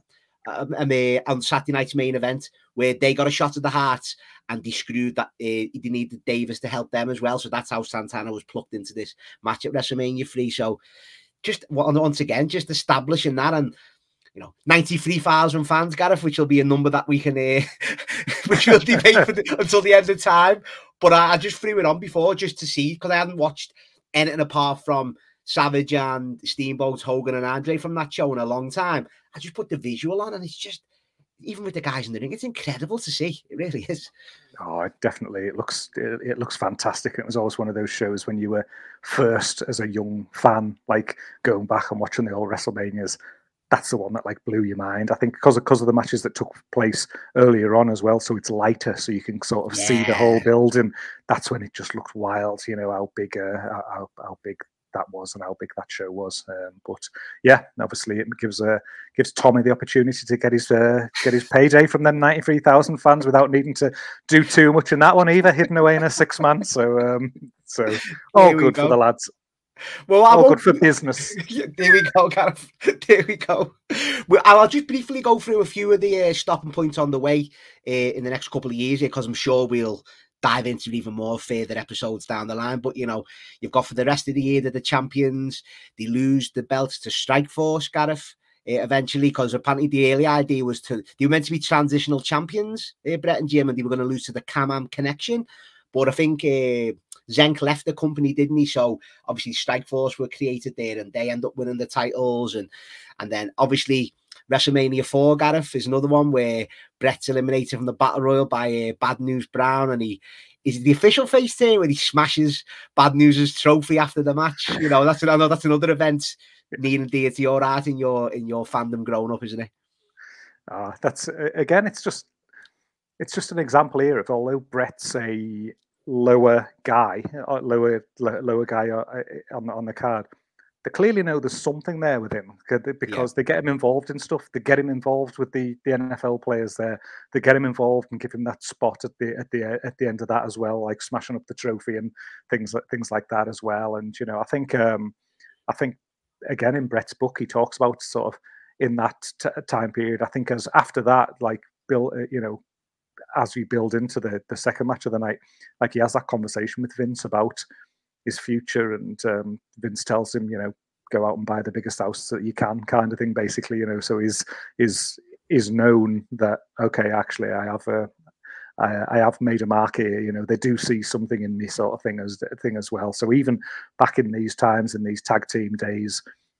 um, um, uh, on Saturday night's main event where they got a shot at the Hearts and they screwed that. Uh, they needed Davis to help them as well. So that's how Santana was plucked into this match at WrestleMania three. So just once again, just establishing that, and you know, ninety-three thousand fans, Gareth, which will be a number that we can, uh, which we'll debate for the, until the end of time. But I, I just threw it on before just to see, because I hadn't watched anything apart from Savage and Steamboat, Hogan and Andre from that show in a long time. I just put the visual on, and it's just, even with the guys in the ring, it's incredible to see. It really is. Oh, it definitely. It looks it, it looks fantastic. It was always one of those shows when you were first as a young fan, like going back and watching the old WrestleManias. That's the one that like blew your mind. I think because of, because of the matches that took place earlier on as well. So it's lighter, so you can sort of Yeah. see the whole building. That's when it just looked wild. You know how big, uh, how how big that was and how big that show was. Um, but yeah, obviously it gives uh, gives Tommy the opportunity to get his uh, get his payday from them ninety-three thousand fans without needing to do too much in that one either, hidden away in a six man. So um, so all good go. for the lads. Well, all good for business. There we go, Gareth. There we go. Well, I'll just briefly go through a few of the uh, stopping points on the way uh, in the next couple of years, because I'm sure we'll dive into even more further episodes down the line. But, you know, you've got for the rest of the year that the champions, they lose the belts to Strikeforce, Gareth, uh, eventually, because apparently the early idea was to, they were meant to be transitional champions, uh, Brett and Jim, and they were going to lose to the Can-Am Connection. But I think uh, Zenk left the company, didn't he? So obviously Strikeforce were created there, and they end up winning the titles. And and then obviously WrestleMania four, Gareth, is another one where Brett's eliminated from the Battle Royal by uh, Bad News Brown, and he is the official face there where he smashes Bad News's trophy after the match. You know, that's I know that's another event near and dear to your heart in your in your fandom growing up, isn't it? Uh, that's uh, again, it's just it's just an example here of, although Brett's a lower guy, lower lower guy on on the card, they clearly know there's something there with him, because yeah. they get him involved in stuff. They get him involved with the, the N F L players there. They get him involved and give him that spot at the at the at the end of that as well, like smashing up the trophy and things like things like that as well. And you know, I think um, I think again in Brett's book he talks about sort of in that t- time period. I think as after that, like Bill, uh, you know. as we build into the, the second match of the night, like he has that conversation with Vince about his future, and um, Vince tells him, you know, go out and buy the biggest house that you can, kind of thing, basically, you know. So he's is is known that, okay, actually, I have a I, I have made a mark here. You know, they do see something in me, sort of thing as thing as well. So even back in these times, in these tag team days,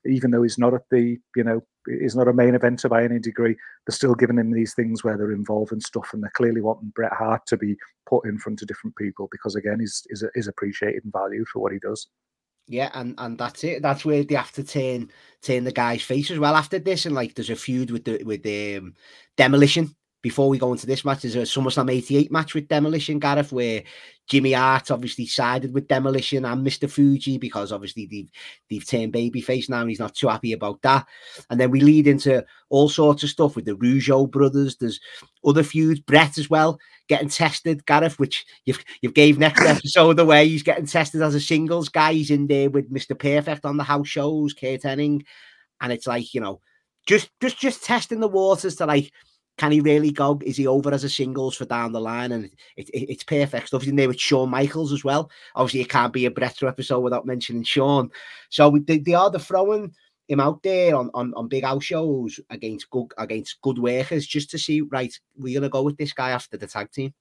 even though he's not at the, you know, he's not a main eventer by any degree, they're still giving him these things where they're involved and stuff, and they're clearly wanting Bret Hart to be put in front of different people because, again, he's, he's, he's appreciated and valued for what he does. Yeah, and, and that's it. That's where they have to turn turn the guy's face as well after this. And like, there's a feud with the with the um, Demolition. Before we go into this match, there's a SummerSlam eighty-eight match with Demolition, Gareth, where Jimmy Hart obviously sided with Demolition and Mister Fuji because obviously they've, they've turned babyface now and he's not too happy about that. And then we lead into all sorts of stuff with the Rougeau brothers. There's other feuds, Bret as well, getting tested, Gareth, which you've, you've gave next episode away. He's getting tested as a singles guy. He's in there with Mister Perfect on the house shows, Kurt Hennig. And it's like, you know, just, just, just testing the waters to like, can he really go? Is he over as a singles for down the line? And it, it, it's perfect stuff. He's in there with Shawn Michaels as well. Obviously, it can't be a Bret episode without mentioning Shawn. So they, they are the throwing him out there on, on, on big house shows against good against good workers just to see, right, we're going to go with this guy after the tag team.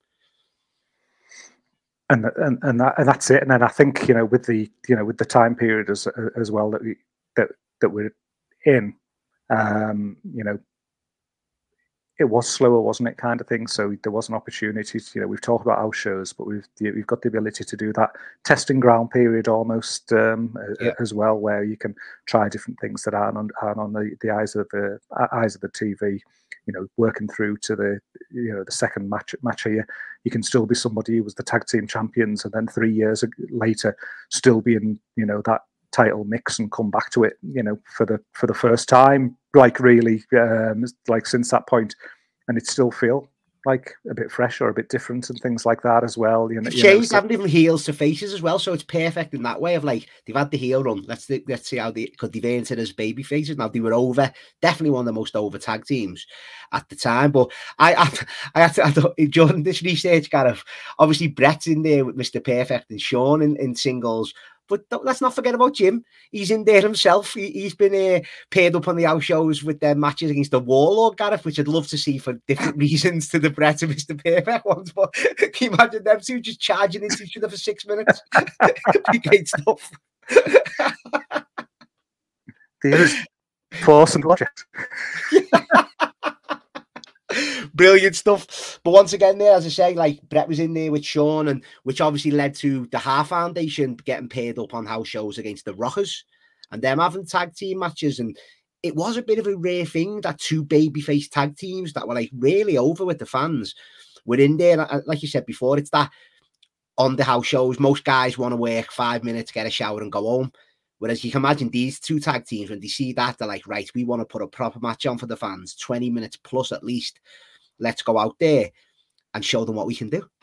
And and and, that, and that's it. And then I think, you know, with the you know with the time period as as well that we that that we're in, um, you know. It was slower, wasn't it, kind of thing? So there was an opportunity to, you know, we've talked about house shows, but we've we've got the ability to do that testing ground period almost um, yeah. as well, where you can try different things that aren't on, aren't on the, the eyes of the eyes of the T V. You know, working through to the you know the second match match here, you can still be somebody who was the tag team champions, and then three years later still be in you know that title mix and come back to it, you know, for the for the first time, like really, um, like since that point, and it still feel like a bit fresh or a bit different and things like that as well. You know, changed, you know, so, haven't even heels to faces as well, so it's perfect in that way of like they've had the heel run. Let's let's see how they because they've earned it as baby faces. Now they were over, definitely one of the most over tag teams at the time. But I I, I had to I thought, during this research, Gareth, obviously Bret's in there with Mister Perfect and Shawn in, in singles. But let's not forget about Jim. He's in there himself. He, he's been uh, paired up on the house shows with their matches against the Warlord, Gareth, which I'd love to see for different reasons to the Bret and Mister Perfect ones. But can you imagine them two just charging into each other for six minutes? Great stuff. There's force and logic. Brilliant stuff. But once again, there, as I say, like Bret was in there with Shawn, and which obviously led to the Hart Foundation getting paired up on house shows against the Rockers and them having tag team matches. And it was a bit of a rare thing that two babyface tag teams that were like really over with the fans were in there. Like you said before, it's that on the house shows, most guys want to work five minutes, get a shower and go home. Whereas you can imagine these two tag teams, when they see that, they're like, right, we want to put a proper match on for the fans, twenty minutes plus at least. Let's go out there and show them what we can do.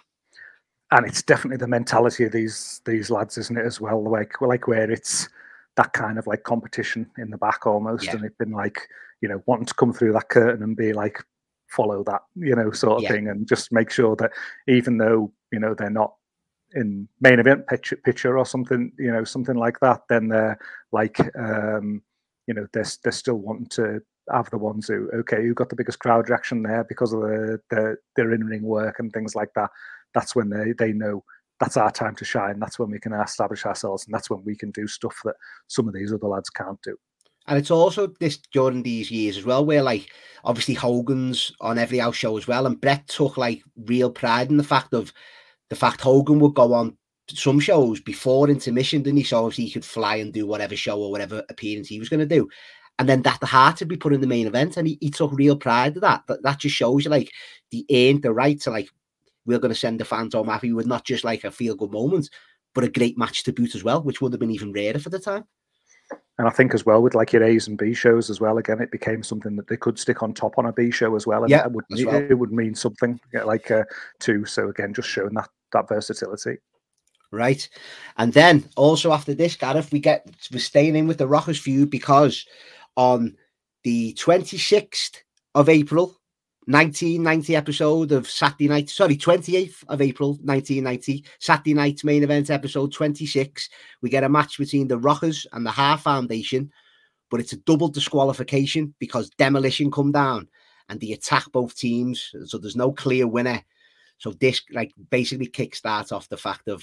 And it's definitely the mentality of these these lads, isn't it, as well? Like, like where it's that kind of like competition in the back almost. Yeah. And it's been like, you know, wanting to come through that curtain and be like, follow that, you know, sort of yeah. thing. And just make sure that even though, you know, they're not in main event picture, picture or something, you know, something like that, then they're like, um, you know, they're, they're still wanting to have the ones who, okay, who got the biggest crowd reaction there because of the, the their in-ring work and things like that. That's when they, they know that's our time to shine. That's when we can establish ourselves, and that's when we can do stuff that some of these other lads can't do. And it's also this during these years as well, where like obviously Hogan's on every house show as well, and Bret took like real pride in the fact of the fact Hogan would go on some shows before intermission, didn't he? So obviously he could fly and do whatever show or whatever appearance he was going to do. And then that the Hart to be put in the main event, and he, he took real pride in that. That that just shows you like they earned the right to like, we're going to send the fans home happy with not just like a feel good moment, but a great match to boot as well, which would have been even rarer for the time. And I think as well with like your A's and B shows as well, again, it became something that they could stick on top on a B show as well. And yeah, that would mean, well. it would mean something like uh, too. So again, just showing that that versatility. Right. And then also after this, Gareth, we get we're staying in with the Rockers feud because on the twenty-sixth of April, nineteen ninety episode of Saturday Night, sorry, twenty-eighth of April, nineteen ninety, Saturday Night's main event episode twenty-six, we get a match between the Rockers and the Hart Foundation, but it's a double disqualification because Demolition come down and they attack both teams, so there's no clear winner. So this like basically kickstarts off the fact of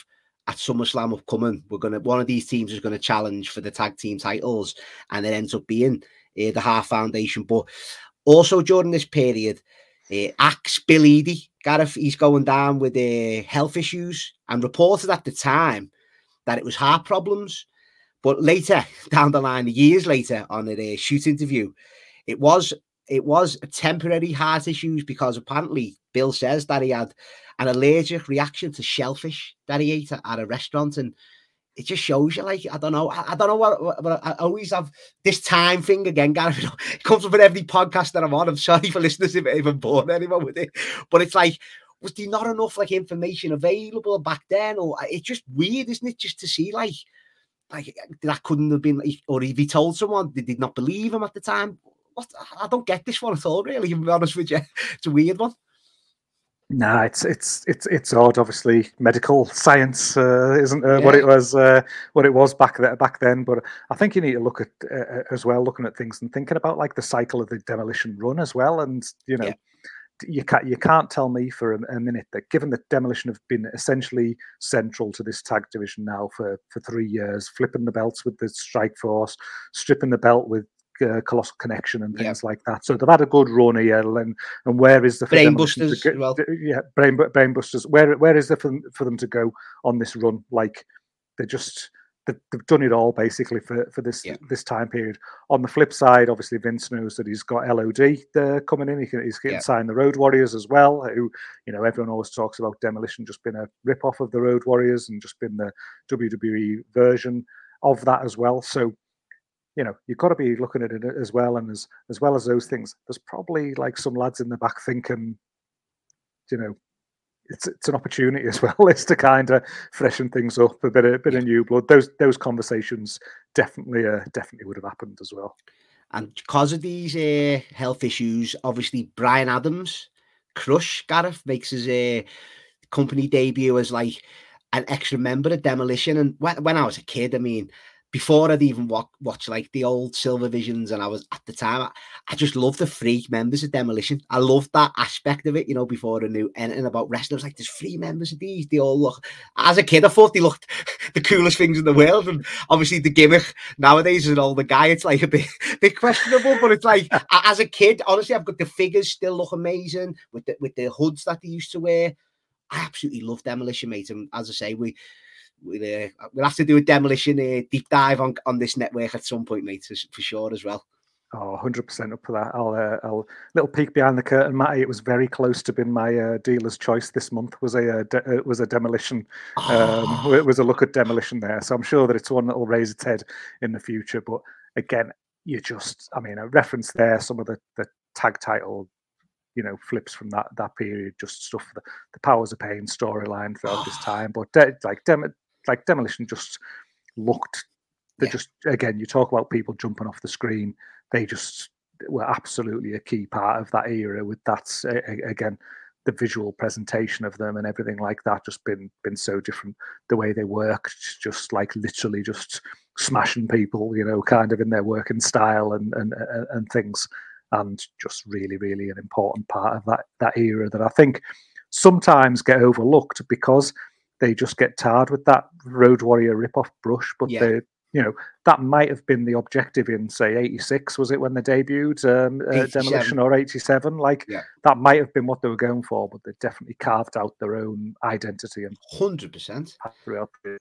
at SummerSlam upcoming, we're gonna one of these teams is going to challenge for the tag team titles, and it ends up being uh, the Hart Foundation. But also during this period, uh, Axe Bill Eadie, Gareth, he's going down with uh, health issues, and reported at the time that it was heart problems. But later down the line, years later, on a uh, shoot interview, it was it was a temporary heart issues, because apparently Bill says that he had an allergic reaction to shellfish that he ate at, at a restaurant, and it just shows you, like, I don't know, I, I don't know what, what, what, I always have this time thing again, Gareth. You know, it comes up in every podcast that I'm on. I'm sorry for listeners if I even bored anyone with it, but it's like, was there not enough like information available back then, or it's just weird, isn't it, just to see like, like that couldn't have been, or if he told someone they did not believe him at the time. What, I don't get this one at all, really. To be honest with you, it's a weird one. Nah, it's it's it's it's odd. Obviously, medical science uh, isn't uh, Yeah. what it was uh, what it was back there back then. But I think you need to look at uh, as well, looking at things and thinking about like the cycle of the Demolition run as well. And you know, Yeah. you can't you can't tell me for a, a minute that given that Demolition have been essentially central to this tag division now for for three years, flipping the belts with the Strike Force, stripping the belt with Uh, Colossal Connection and things Yeah. like that. So they've had a good run here, and and where is the for Demolition Brainbusters to as well. go- yeah, brain brainbusters. Where where is there for them, for them to go on this run? Like they just they've, they've done it all basically for for this Yeah. this time period. On the flip side, obviously Vince knows that he's got L O D uh, coming in. He can, he's getting Yeah. signed the Road Warriors as well. Who, you know, everyone always talks about Demolition just being a rip off of the Road Warriors and just been the W W E version of that as well. So, you know, you've got to be looking at it as well, and as as well as those things, there's probably like some lads in the back thinking, you know, it's it's an opportunity as well, is to kind of freshen things up, a bit of bit of new blood. Those those conversations definitely uh, definitely would have happened as well. And because of these uh, health issues, obviously Brian Adams, Crush, Gareth, makes his uh, company debut as like an extra member of Demolition. And when, when I was a kid, I mean, before I'd even watch, watch like the old Silver Visions, and I was at the time, I, I just loved the three members of Demolition. I loved that aspect of it, you know, before I knew anything about wrestling. I was like, there's three members of these. They all look, as a kid, I thought they looked the coolest things in the world. And obviously the gimmick nowadays as an older guy, it's like a bit, bit questionable, but it's like, as a kid, honestly, I've got the figures still look amazing with the, with the hoods that they used to wear. I absolutely love Demolition, mate. And as I say, we, We'll, uh, we'll have to do a Demolition uh, deep dive on, on this network at some point, mate, for sure as well. Oh, one hundred percent up for that. I'll, uh, I'll little peek behind the curtain, Matty. It was very close to being my uh, dealer's choice this month. Was a uh, de- uh, was a Demolition. Oh. Um, it was a look at Demolition there. So I'm sure that it's one that will raise its head in the future. But again, you just, I mean, a reference there. Some of the, the tag title, you know, flips from that that period, just stuff. The, the Powers of Pain storyline throughout this time. But de- like Dem. Like Demolition just looked, they Yeah. just, again, you talk about people jumping off the screen, they just were absolutely a key part of that era with that, uh, again, the visual presentation of them and everything like that, just been been so different. The way they worked, just like literally just smashing people, you know, kind of in their working style and and, and things. And just really, really an important part of that that era that I think sometimes get overlooked because they just get tarred with that Road Warrior rip-off brush, but Yeah. they, you know, that might have been the objective in, say, eighty-six, was it, when they debuted um, uh, Demolition, or eighty-seven? Like, Yeah. that might have been what they were going for, but they definitely carved out their own identity and one hundred percent. throughout the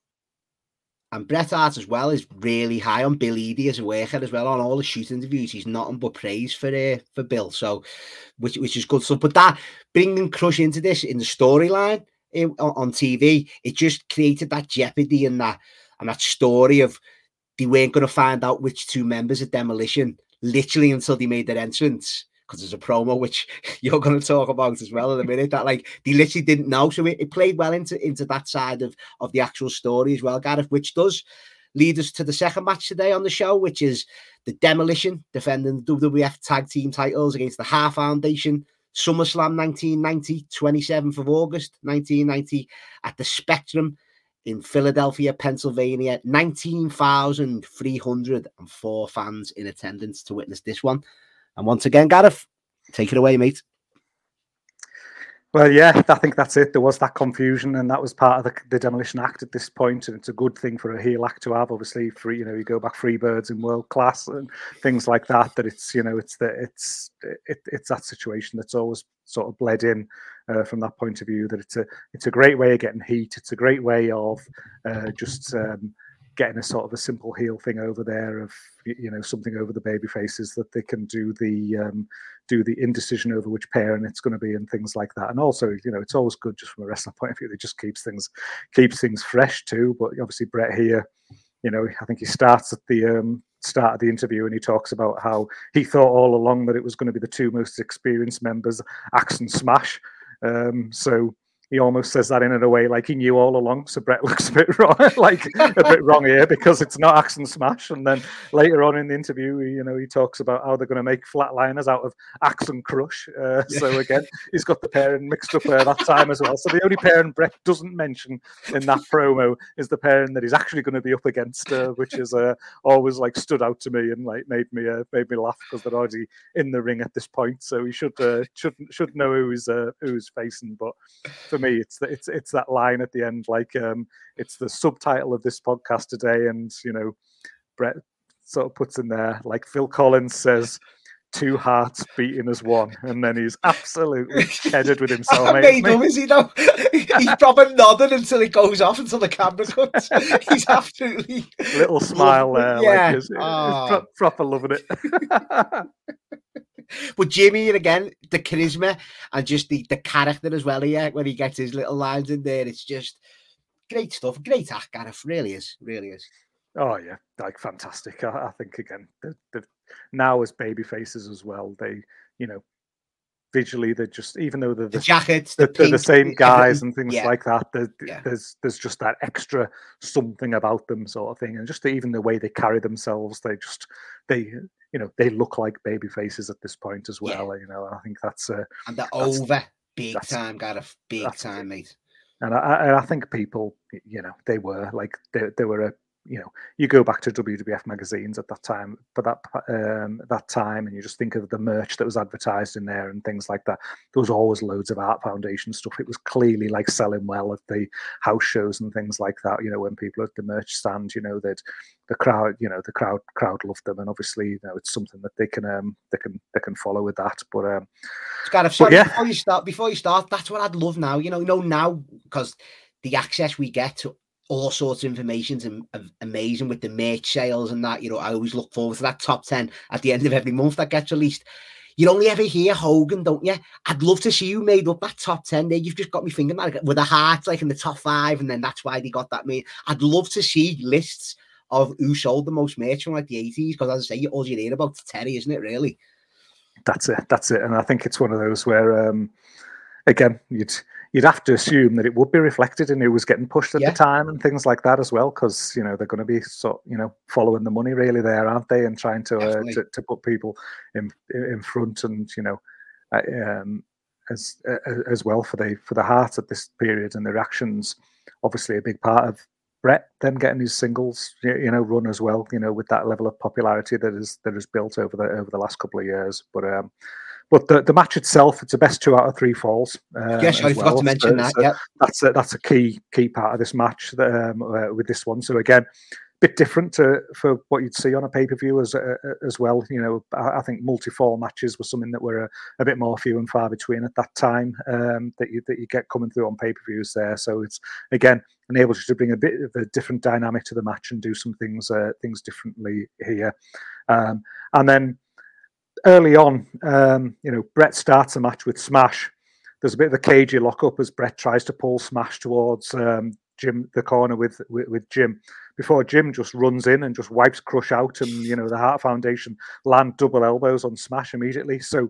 And Bret Hart as well is really high on Bill Eadie as a worker as well. On all the shoot interviews, he's nothing but praise for uh, for Bill. So, which which is good stuff. But that bringing Crush into this in the storyline on, on T V, it just created that jeopardy and that and that story of they weren't going to find out which two members of Demolition literally until they made their entrance. Because there's a promo which you're going to talk about as well in a minute, that like they literally didn't know. So it, it played well into, into that side of, of the actual story as well, Gareth, which does lead us to the second match today on the show, which is the Demolition defending the W W F tag team titles against the Hart Foundation. SummerSlam nineteen ninety, twenty-seventh of August nineteen ninety at the Spectrum in Philadelphia, Pennsylvania. nineteen thousand three hundred four fans in attendance to witness this one. And once again, Gareth, take it away, mate. Well, yeah, I think that's it. There was that confusion, and that was part of the, the Demolition Act at this point, and it's a good thing for a heel act to have. Obviously, free, you know, you go back Freebirds in world class and things like that. That it's, you know, it's the it's it, it's that situation that's always sort of bled in uh, from that point of view. That it's a it's a great way of getting heat. It's a great way of uh, just um, getting a sort of a simple heel thing over there of, you know, something over the baby faces that they can do the um, do the indecision over which pairing it's going to be and things like that. And also, you know, it's always good just from a wrestling point of view. It just keeps things keeps things fresh too. But obviously Bret here, you know, I think he starts at the um, start of the interview and he talks about how he thought all along that it was going to be the two most experienced members, Axe and Smash. Um, so he almost says that in a way like he knew all along. So Bret looks a bit wrong, like a bit wrong here because it's not Axe and Smash. And then later on in the interview, you know, he talks about how they're going to make flatliners out of Axe and Crush. Uh, yeah. So again, he's got the pairing mixed up uh, that time as well. So the only pairing Bret doesn't mention in that promo is the pairing that he's actually going to be up against, uh, which is uh, always like stood out to me and like made me uh, made me laugh because they're already in the ring at this point. So he should uh, should should know who he's uh, who he's facing. But for me, it's the, it's it's that line at the end, like um, it's the subtitle of this podcast today, and you know, Bret sort of puts in there like Phil Collins says, two hearts beating as one, and then he's absolutely headed with himself. Made him, is he though? He's probably nodding until it goes off until the camera cuts. He's absolutely little smile there, yeah. like he's, oh. he's pro- proper loving it. But Jimmy, again, the charisma and just the, the character as well here, when he gets his little lines in there, it's just great stuff. Great act, Gareth. Really is. Really is. Oh, yeah. Like, fantastic. I, I think, again, the, the, now as baby faces as well, they, you know, visually, they're just, even though they're the, the jackets, the, the, they're pink, the same guys and things yeah. like that, yeah. there's there's just that extra something about them sort of thing. And just the, even the way they carry themselves, they just, they... you know, they look like baby faces at this point as well. Yeah. You know, I think that's uh, and they're over big time, Gareth, big time, mate. And I, I think people, you know, they were like they, they were a, you know, you go back to W W F magazines at that time, for that um, that time, and you just think of the merch that was advertised in there and things like that. There was always loads of Art Foundation stuff. It was clearly like selling well at the house shows and things like that. You know, when people at the merch stand, you know, that the crowd, you know, the crowd crowd loved them, and obviously, you know, it's something that they can um they can they can follow with that. But um, Gareth, sorry, yeah. before you start, before you start, that's what I'd love now. You know, you know now because the access we get to all sorts of information's amazing with the merch sales and that. You know, I always look forward to that top ten at the end of every month that gets released. You only ever hear Hogan, don't you? I'd love to see you made up that top ten there. You've just got me thinking about it with a heart like in the top five, and then that's why they got that made. I'd love to see lists of who sold the most merch from like the eighties, because as I say, all you hear about Terry, isn't it? Really, that's it. That's it. And I think it's one of those where, um, again, you'd. You'd have to assume that it would be reflected in who was getting pushed at yeah. the time and things like that as well, because you know they're going to be sort, you know, following the money really there, aren't they, and trying to uh, to, to put people in in front and you know, um, as uh, as well for the for the Heart at this period and the reactions. Obviously, a big part of Bret them getting his singles, you know, run as well, you know, with that level of popularity that is that is built over the over the last couple of years, but. um But the, the match itself, it's a best two out of three falls. Um, yes, I forgot well. to mention so, that. So yeah, that's a, that's a key key part of this match um, uh, with this one. So again, a bit different to, for what you'd see on a pay per view as uh, as well. You know, I, I think multi fall matches were something that were a, a bit more few and far between at that time um, that you that you get coming through on pay per views there. So it's again enables you to bring a bit of a different dynamic to the match and do some things uh, things differently here, um, and then. Early on, um, you know, Bret starts a match with Smash. There's a bit of a cagey lock-up as Bret tries to pull Smash towards um, Jim, the corner with, with with Jim, before Jim just runs in and just wipes Crush out, and you know the Heart Foundation land double elbows on Smash immediately. So,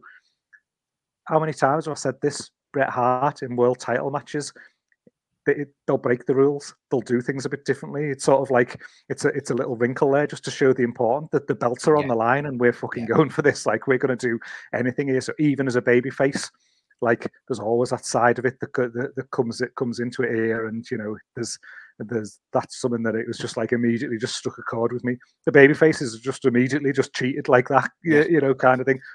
how many times have I said this? Bret Hart in world title matches, they, they'll break the rules. They'll do things a bit differently. It's sort of like it's a it's a little wrinkle there just to show the importance that the belts are on yeah. the line and we're fucking yeah. going for this. Like we're going to do anything here. So even as a baby face, like there's always that side of it that, that, that comes it comes into it here. And you know, there's there's that's something that it was just like immediately just struck a chord with me. The baby faces just immediately just cheated like that, yeah. you know, kind of thing.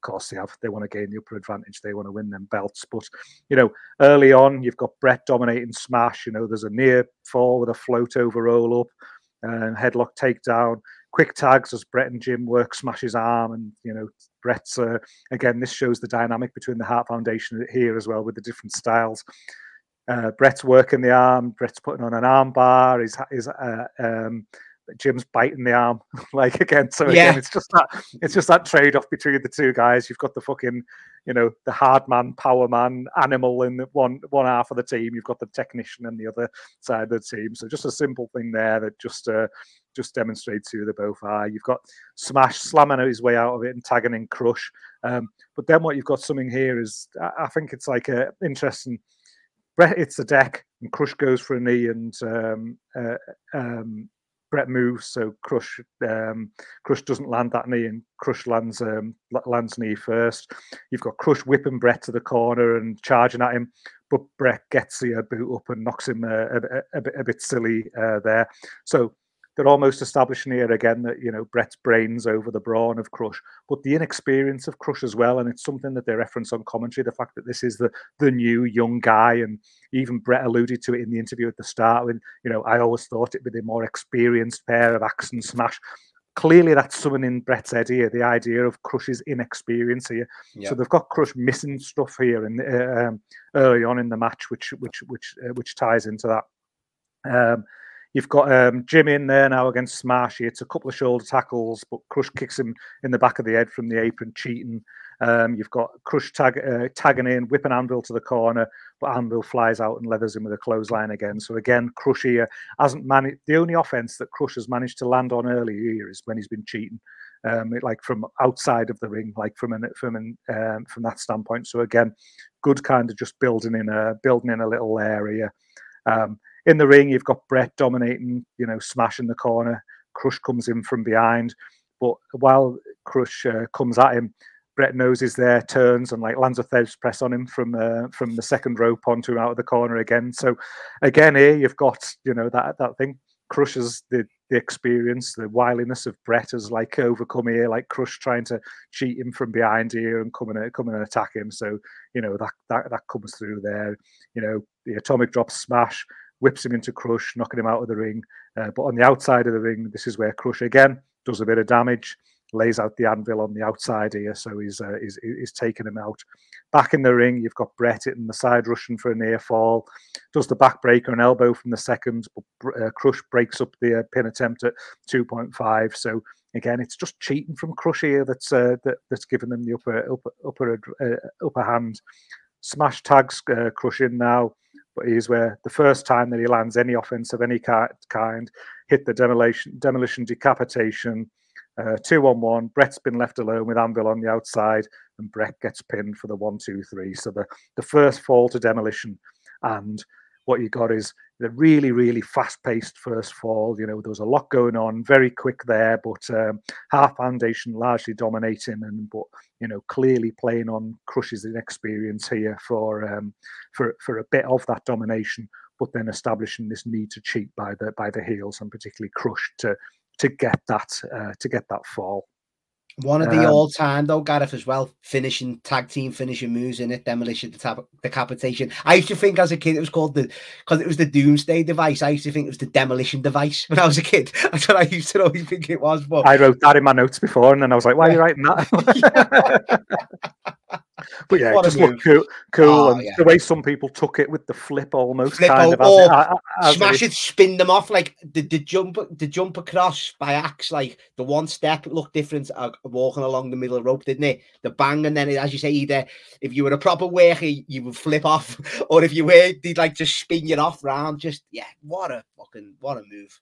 course they have. They want to gain the upper advantage. They want to win them belts. But, you know, early on, you've got Bret dominating Smash. You know, there's a near fall with a float over roll up, uh, headlock takedown, quick tags as Bret and Jim work Smash's arm. And, you know, Bret's, uh, again, this shows the dynamic between the Hart Foundation here as well with the different styles. Uh, Bret's working the arm. Bret's putting on an arm bar. He's, he's uh, um, Jim's biting the arm, like again. So again, yeah. it's just that it's just that trade-off between the two guys. You've got the fucking, you know, the hard man, power man, animal in the one one half of the team. You've got the technician on the other side of the team. So just a simple thing there that just uh, just demonstrates who they both are. You've got Smash slamming his way out of it and tagging in Crush. Um, but then what you've got something here is I think it's like a interesting. Bret hits the deck and Crush goes for a knee and um, uh, um, Bret moves, so Crush um, Crush doesn't land that knee and Crush lands um, lands knee first. You've got Crush whipping Bret to the corner and charging at him, but Bret gets the uh, boot up and knocks him uh, a, a, a, bit, a bit silly uh, there. So they're almost establishing here again that, you know, Bret's brains over the brawn of Crush, but the inexperience of Crush as well. And it's something that they reference on commentary, the fact that this is the the new young guy. And even Bret alluded to it in the interview at the start when, you know, I always thought it'd be the more experienced pair of Axe and Smash. Clearly that's something in Bret's head here, the idea of Crush's inexperience here. Yep. So they've got Crush missing stuff here in uh, um, early on in the match, which which which uh, which ties into that. Um, You've got um, Jim in there now against Smash. He hits a couple of shoulder tackles, but Crush kicks him in the back of the head from the apron, cheating. Um, you've got Crush tag, uh, tagging in, whipping Anvil to the corner, but Anvil flies out and leathers him with a clothesline again. So again, Crush here hasn't managed. The only offense that Crush has managed to land on early here is when he's been cheating, um, like from outside of the ring, like from an, from an, um, from that standpoint. So again, good kind of just building in a building in a little area. Um, In the ring, you've got Bret dominating, you know, Smash in the corner. Crush comes in from behind. But while Crush uh, comes at him, Bret knows he's there, turns and like lands a Thesz press on him from uh, from the second rope onto him out of the corner again. So again, here you've got, you know, that that thing. Crush has the, the experience, the wiliness of Bret has like overcome here, like Crush trying to cheat him from behind here and come and, come and attack him. So, you know, that, that, that comes through there. You know, the atomic drop Smash, whips him into Crush, knocking him out of the ring. Uh, but on the outside of the ring, this is where Crush again does a bit of damage, lays out the anvil on the outside here, so he's, uh, he's, he's taking him out. Back in the ring, you've got Bret hitting the side Russian for a near fall, does the backbreaker and elbow from the second, but uh, Crush breaks up the uh, pin attempt at two point five. So again, it's just cheating from Crush here that's uh, that, that's given them the upper upper upper, uh, upper hand. Smash tags uh, Crush in now. But here's where the first time that he lands any offense of any kind, hit the demolition, demolition decapitation, uh, two on one. Bret's been left alone with Anvil on the outside, and Bret gets pinned for the one, two, three. So the, the first fall to demolition, and what you got is the really, really fast-paced first fall. You know, there was a lot going on, very quick there, but um, Hart Foundation largely dominating, and but you know, clearly playing on Crush's inexperience here for um, for for a bit of that domination, but then establishing this need to cheat by the by the heels, and particularly Crush to to get that uh, to get that fall. One of the um, all-time, though, Gareth, as well, finishing, tag team finishing moves in it, demolition, the decapitation. I used to think as a kid it was called the, because it was the Doomsday device, I used to think it was the demolition device when I was a kid. That's what I used to always think it was. But I wrote that in my notes before, and then I was like, why are you writing that? But yeah, what it just looked cool, cool oh, and yeah. the way some people took it with the flip almost flip kind of or as it, as smash it, it, spin them off like the, the jump, the jump across by Axe, like the one step looked different uh, walking along the middle of the rope, didn't it? The bang, and then as you say, either if you were a proper worker, you would flip off, or if you were, they'd like just spin you off round. Just yeah, what a fucking what a move.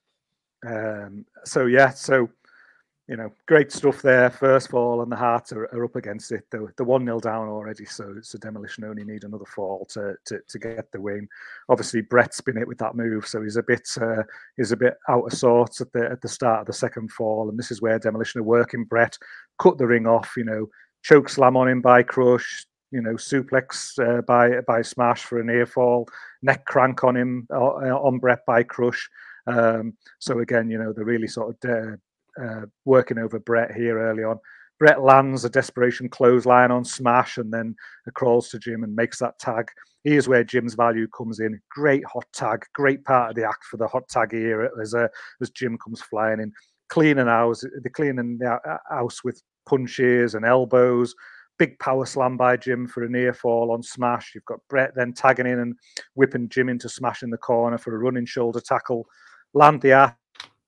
Um. So yeah, so. You know, great stuff there. First fall, and the Hearts are, are up against it. They're, they're one nil down already, so so Demolition only need another fall to to, to get the win. Obviously, Bret's been hit with that move, so he's a bit uh, he's a bit out of sorts at the at the start of the second fall, and this is where Demolition are working Bret, cut the ring off. You know, choke slam on him by Crush. You know, suplex uh, by by Smash for a near fall, neck crank on him uh, on Bret by Crush. Um, so again, you know, they're really sort of. Uh, Uh, working over Bret here early on. Brett lands a desperation clothesline on Smash and then crawls to Jim and makes that tag. Here's where Jim's value comes in. Great hot tag, great part of the act for the hot tag era as uh, as Jim comes flying in, cleaning house, the cleaning the house with punches and elbows. Big power slam by Jim for a near fall on Smash. You've got Brett then tagging in and whipping Jim into Smash in the corner for a running shoulder tackle. Land the act,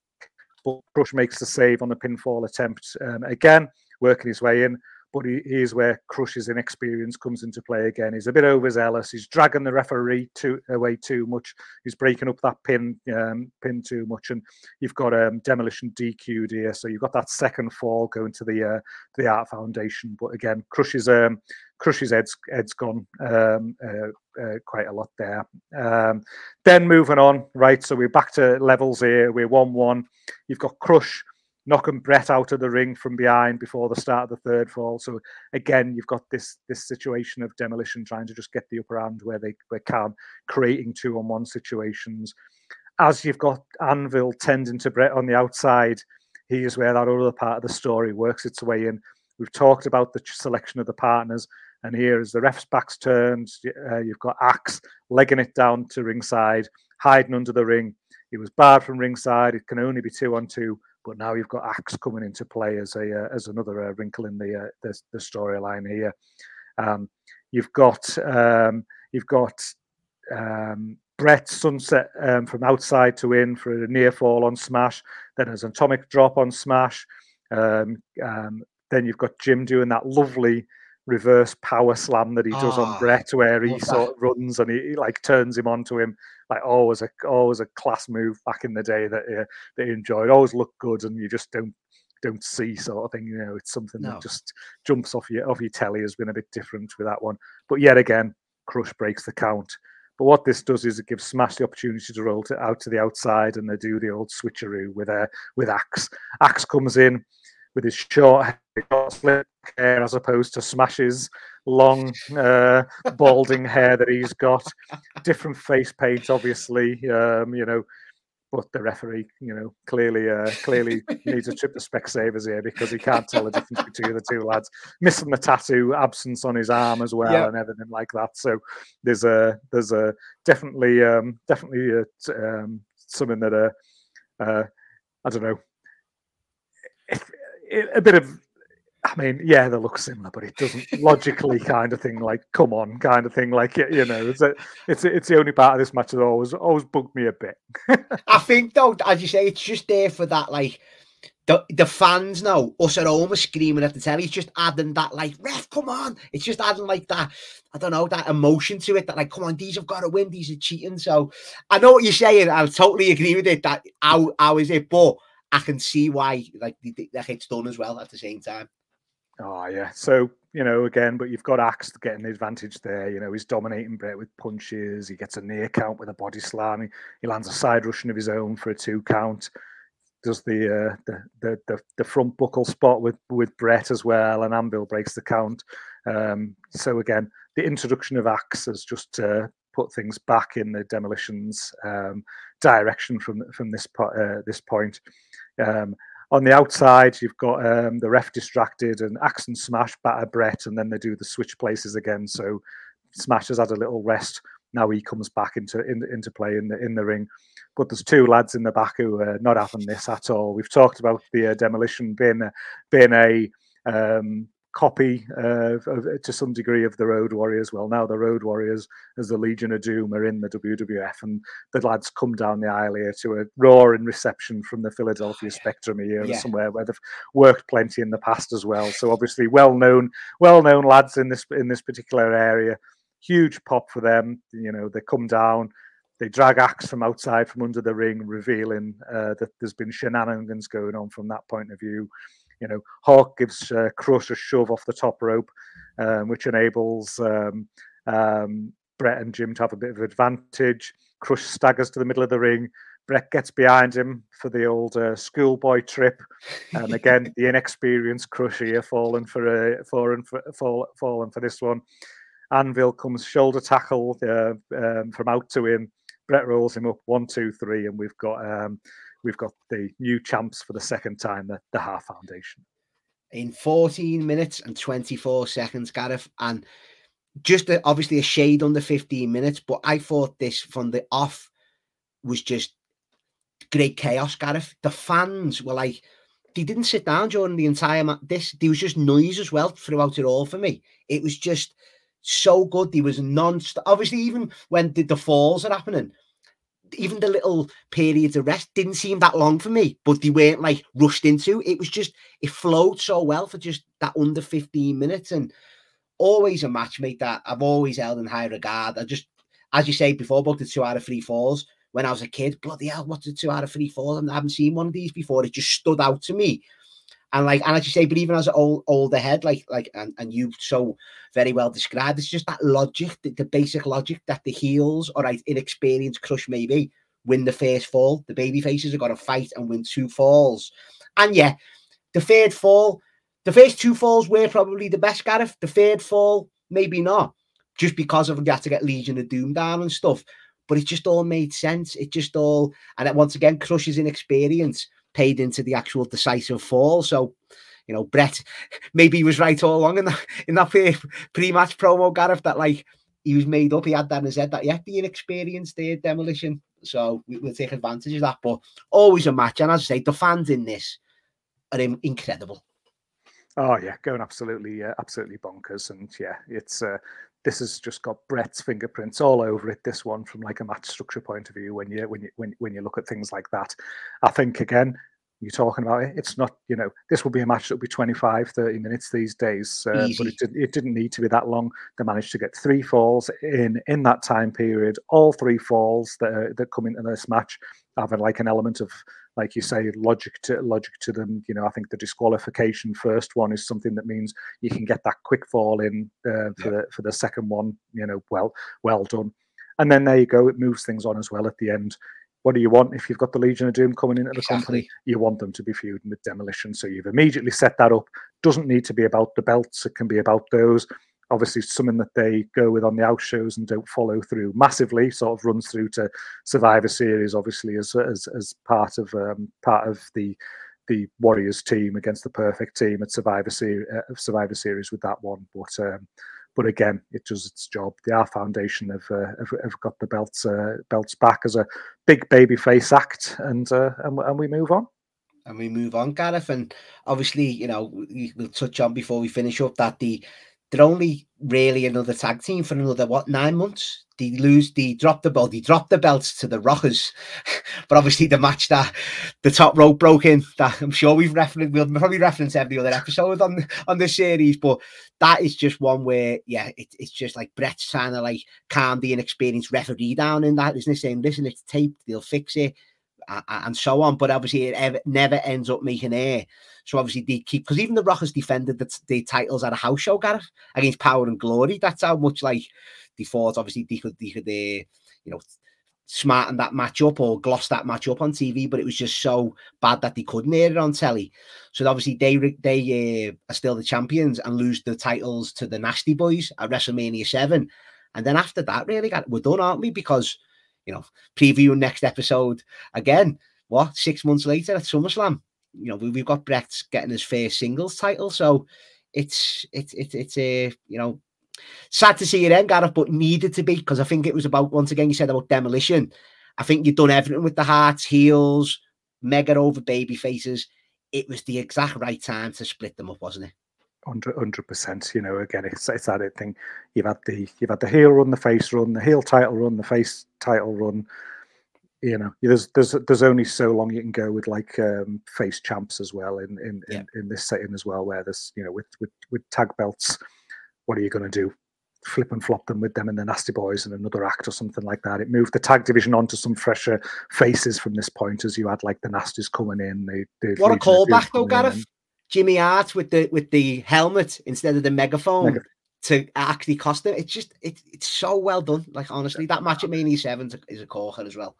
but Crush makes the save on the pinfall attempt um, again, working his way in. But he, here's where Crush's inexperience comes into play again. He's a bit overzealous. He's dragging the referee too, away too much. He's breaking up that pin um, pin too much. And you've got um, Demolition D Q'd here. So you've got that second fall going to the uh, the Art Foundation. But again, Crush's, um, Crush's head's, head's gone um, uh, uh, quite a lot there. Um, then moving on, right? So we're back to levels here. We're one one. You've got Crush knocking Brett out of the ring from behind before the start of the third fall. So again, you've got this this situation of Demolition trying to just get the upper hand where they, they can, creating two-on-one situations. As you've got Anvil tending to Brett on the outside, here's where that other part of the story works its way in. We've talked about the selection of the partners, and here as the ref's back's turned, uh, you've got Axe legging it down to ringside, hiding under the ring. He was barred from ringside. It can only be two on two. But now you've got Axe coming into play as a uh, as another uh, wrinkle in the uh, the, the storyline here. Um, you've got um, you've got um, Brett sunset um, from outside to in for a near fall on Smash. Then there's an atomic drop on Smash. Um, um, then you've got Jim doing that lovely reverse power slam that he does oh, on Brett, where he sort of runs and he, he like turns him onto him. Like always a always a class move back in the day that uh, that you enjoyed. Always looked good, and you just don't don't see sort of thing. You know, it's something no. that just jumps off your off your telly. Has been a bit different with that one, but yet again, Crush breaks the count. But what this does is it gives Smash the opportunity to roll to, out to the outside, and they do the old switcheroo with uh, with Axe. Axe comes in with his short hair as opposed to Smash's long uh, balding hair that he's got. Different face paint, obviously, um, you know, but the referee, you know, clearly uh, clearly needs a trip to Specsavers here because he can't tell the difference between the two lads. Missing the tattoo, absence on his arm as well, yep. and everything like that. So there's a there's a definitely um, definitely a, um, something that uh, uh, I don't know. It, it, a bit of, I mean, yeah, they look similar, but it doesn't logically kind of thing. Like, come on, kind of thing. Like, you know, it's a, it's a, it's the only part of this match that always always bugged me a bit. I think though, as you say, it's just there for that. Like the the fans now, us at home are screaming at the telly. It's just adding that, like, ref, come on. It's just adding like that. I don't know, that emotion to it. That like, come on, these have got to win. These are cheating. So I know what you're saying. I totally agree with it. That how how is it, but I can see why, like, like it's done as well at the same time. Oh, yeah. So, you know, again, but you've got Axe getting the advantage there. You know, he's dominating Brett with punches. He gets a near count with a body slam. He, he lands a side Russian of his own for a two count. Does the, uh, the the the the front buckle spot with, with Brett as well, and Anvil breaks the count. Um, so, again, the introduction of Axe has just uh, put things back in the Demolition's um, direction from from this po- uh, this point. Um, on the outside, you've got um, the ref distracted, and Axe and Smash batter Brett, and then they do the switch places again. So Smash has had a little rest. Now he comes back into in, into play in the in the ring. But there's two lads in the back who are not having this at all. We've talked about the uh, Demolition being a, being a um, copy uh, of, to some degree of the Road Warriors. Well, now the Road Warriors, as the Legion of Doom, are in the W W F, and the lads come down the aisle here to a roaring reception from the Philadelphia Spectrum here, yeah. somewhere where they've worked plenty in the past as well. So obviously, well-known, well-known lads in this in this particular area. Huge pop for them. You know, they come down. They drag Axe from outside, from under the ring, revealing uh, that there's been shenanigans going on from that point of view. You know, Hawk gives uh, Crush a shove off the top rope, um, which enables um, um, Brett and Jim to have a bit of advantage. Crush staggers to the middle of the ring. Brett gets behind him for the old uh, schoolboy trip. And again, the inexperienced Crush here falling for a falling for fall, falling for this one. Anvil comes shoulder tackle uh, um, from out to in. Brett rolls him up one, two, three, and we've got um, we've got the new champs for the second time, the, the Hart Foundation. in fourteen minutes and twenty-four seconds, Gareth, and just a, obviously a shade under fifteen minutes, but I thought this from the off was just great chaos, Gareth. The fans were like, they didn't sit down during the entire match. This, there was just noise as well throughout it all for me. It was just so good. There was non-stop. Obviously, even when the, the falls are happening, even the little periods of rest didn't seem that long for me, but they weren't like rushed into. It was just, it flowed so well for just that under fifteen minutes. And always a match, mate, that I've always held in high regard. I just, as you say before about the two out of three falls, when I was a kid, bloody hell, what's the two out of three falls? I haven't seen one of these before. It just stood out to me. And like, and as you say, but even as an old, older head, like, like, and, and you so very well described, it's just that logic, the, the basic logic that the heels, all right, inexperienced Crush maybe, win the first fall. The baby faces have got to fight and win two falls. And yeah, the third fall, the first two falls were probably the best, Gareth. The third fall, maybe not, just because of you had to get Legion of Doom down and stuff. But it just all made sense. It just all, and once again, Crush's inexperience paid into the actual decisive fall. So, you know, Brett, maybe he was right all along in that, in that pre-match promo, Gareth, that like he was made up. He had that in his head that, yeah, the inexperience there, Demolition. So we, we'll take advantage of that. But always a match. And as I say, the fans in this are in, incredible. Oh yeah, going absolutely, uh, absolutely bonkers. And yeah, it's uh, this has just got Brett's fingerprints all over it. This one, from like a match structure point of view, when you when you when when you look at things like that, I think again, you're talking about it. It's not, you know, this will be a match that will be twenty-five, thirty minutes these days, uh, but it didn't it didn't need to be that long. They managed to get three falls in in that time period. All three falls that are, that come into this match having like an element of, like you say, logic to logic to them. You know, I think the disqualification first one is something that means you can get that quick fall in uh, for yeah. the for the second one. You know, well well done. And then there you go. It moves things on as well at the end. What do you want if you've got the Legion of Doom coming into the exactly. company? You want them to be feuding with Demolition. So you've immediately set that up. Doesn't need to be about the belts. It can be about those. Obviously, something that they go with on the house shows and don't follow through massively, sort of runs through to Survivor Series, obviously, as as, as part of um, part of the the Warriors team against the Perfect Team at Survivor Series, uh, Survivor Series with that one. But um, but again, it does its job. The R Foundation have uh, have, have got the belts uh, belts back as a big babyface act, and uh, and and we move on. And we move on, Gareth. And obviously, you know, we'll touch on before we finish up that the. They're only really another tag team for another, what, nine months? They lose, they drop the belt, they drop the belts to the Rockers. But obviously the match that the top rope broke in, that I'm sure we've referenced, we'll probably reference every other episode on, on this series, but that is just one where, yeah, it, it's just like Brett's trying to like calm the inexperienced referee down in that, isn't he? Saying, listen, it's taped, they'll fix it. And so on, but obviously it ever, never ends up making air. So obviously they keep, because even the Rockers defended the, the titles at a house show, Gareth, against Power and Glory. That's how much like they thought. Obviously they could, they could, uh, you know, smarten that match up or gloss that match up on T V, but it was just so bad that they couldn't air it on telly. So obviously they they uh, are still the champions and lose the titles to the Nasty Boys at WrestleMania seven, and then after that, really, got we're done, aren't we? Because, you know, previewing next episode again, what, six months later at SummerSlam, you know, we, we've got Brett getting his first singles title. So it's, it's, it's, it's a, you know, sad to see it end, Gareth, but needed to be, because I think it was about, once again, you said about Demolition. I think you've done everything with the hearts, heels, mega over baby faces. It was the exact right time to split them up, wasn't it? Hundred percent. You know, again, it's it's that thing. You've had the you've had the heel run, the face run, the heel title run, the face title run. You know, there's there's there's only so long you can go with like um, face champs as well in in, yeah. in in this setting as well, where there's, you know, with with with tag belts, what are you going to do? Flip and flop them with them and the Nasty Boys and another act or something like that. It moved the tag division onto some fresher faces from this point, as you had like the Nasties coming in. They, they what a callback though, Gareth. Jimmy Hart with the with the helmet instead of the megaphone Mega. to actually cost it. It's just it, it's so well done. Like, honestly, that match at Mania seven is a corker as well.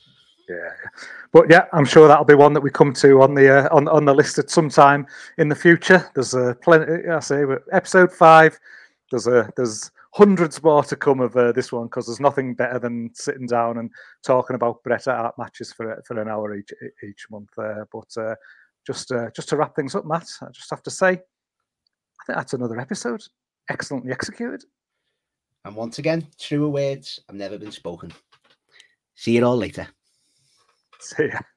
Yeah, but yeah, I'm sure that'll be one that we come to on the uh, on on the list at some time in the future. There's a uh, plenty. I say, episode five. There's a there's hundreds more to come of uh, this one, because there's nothing better than sitting down and talking about Bret Hart matches for for an hour each each month. Uh, but uh, just uh, just to wrap things up, Matt, I just have to say, I think that's another episode. Excellently executed. And once again, truer words have never been spoken. See you all later. See ya.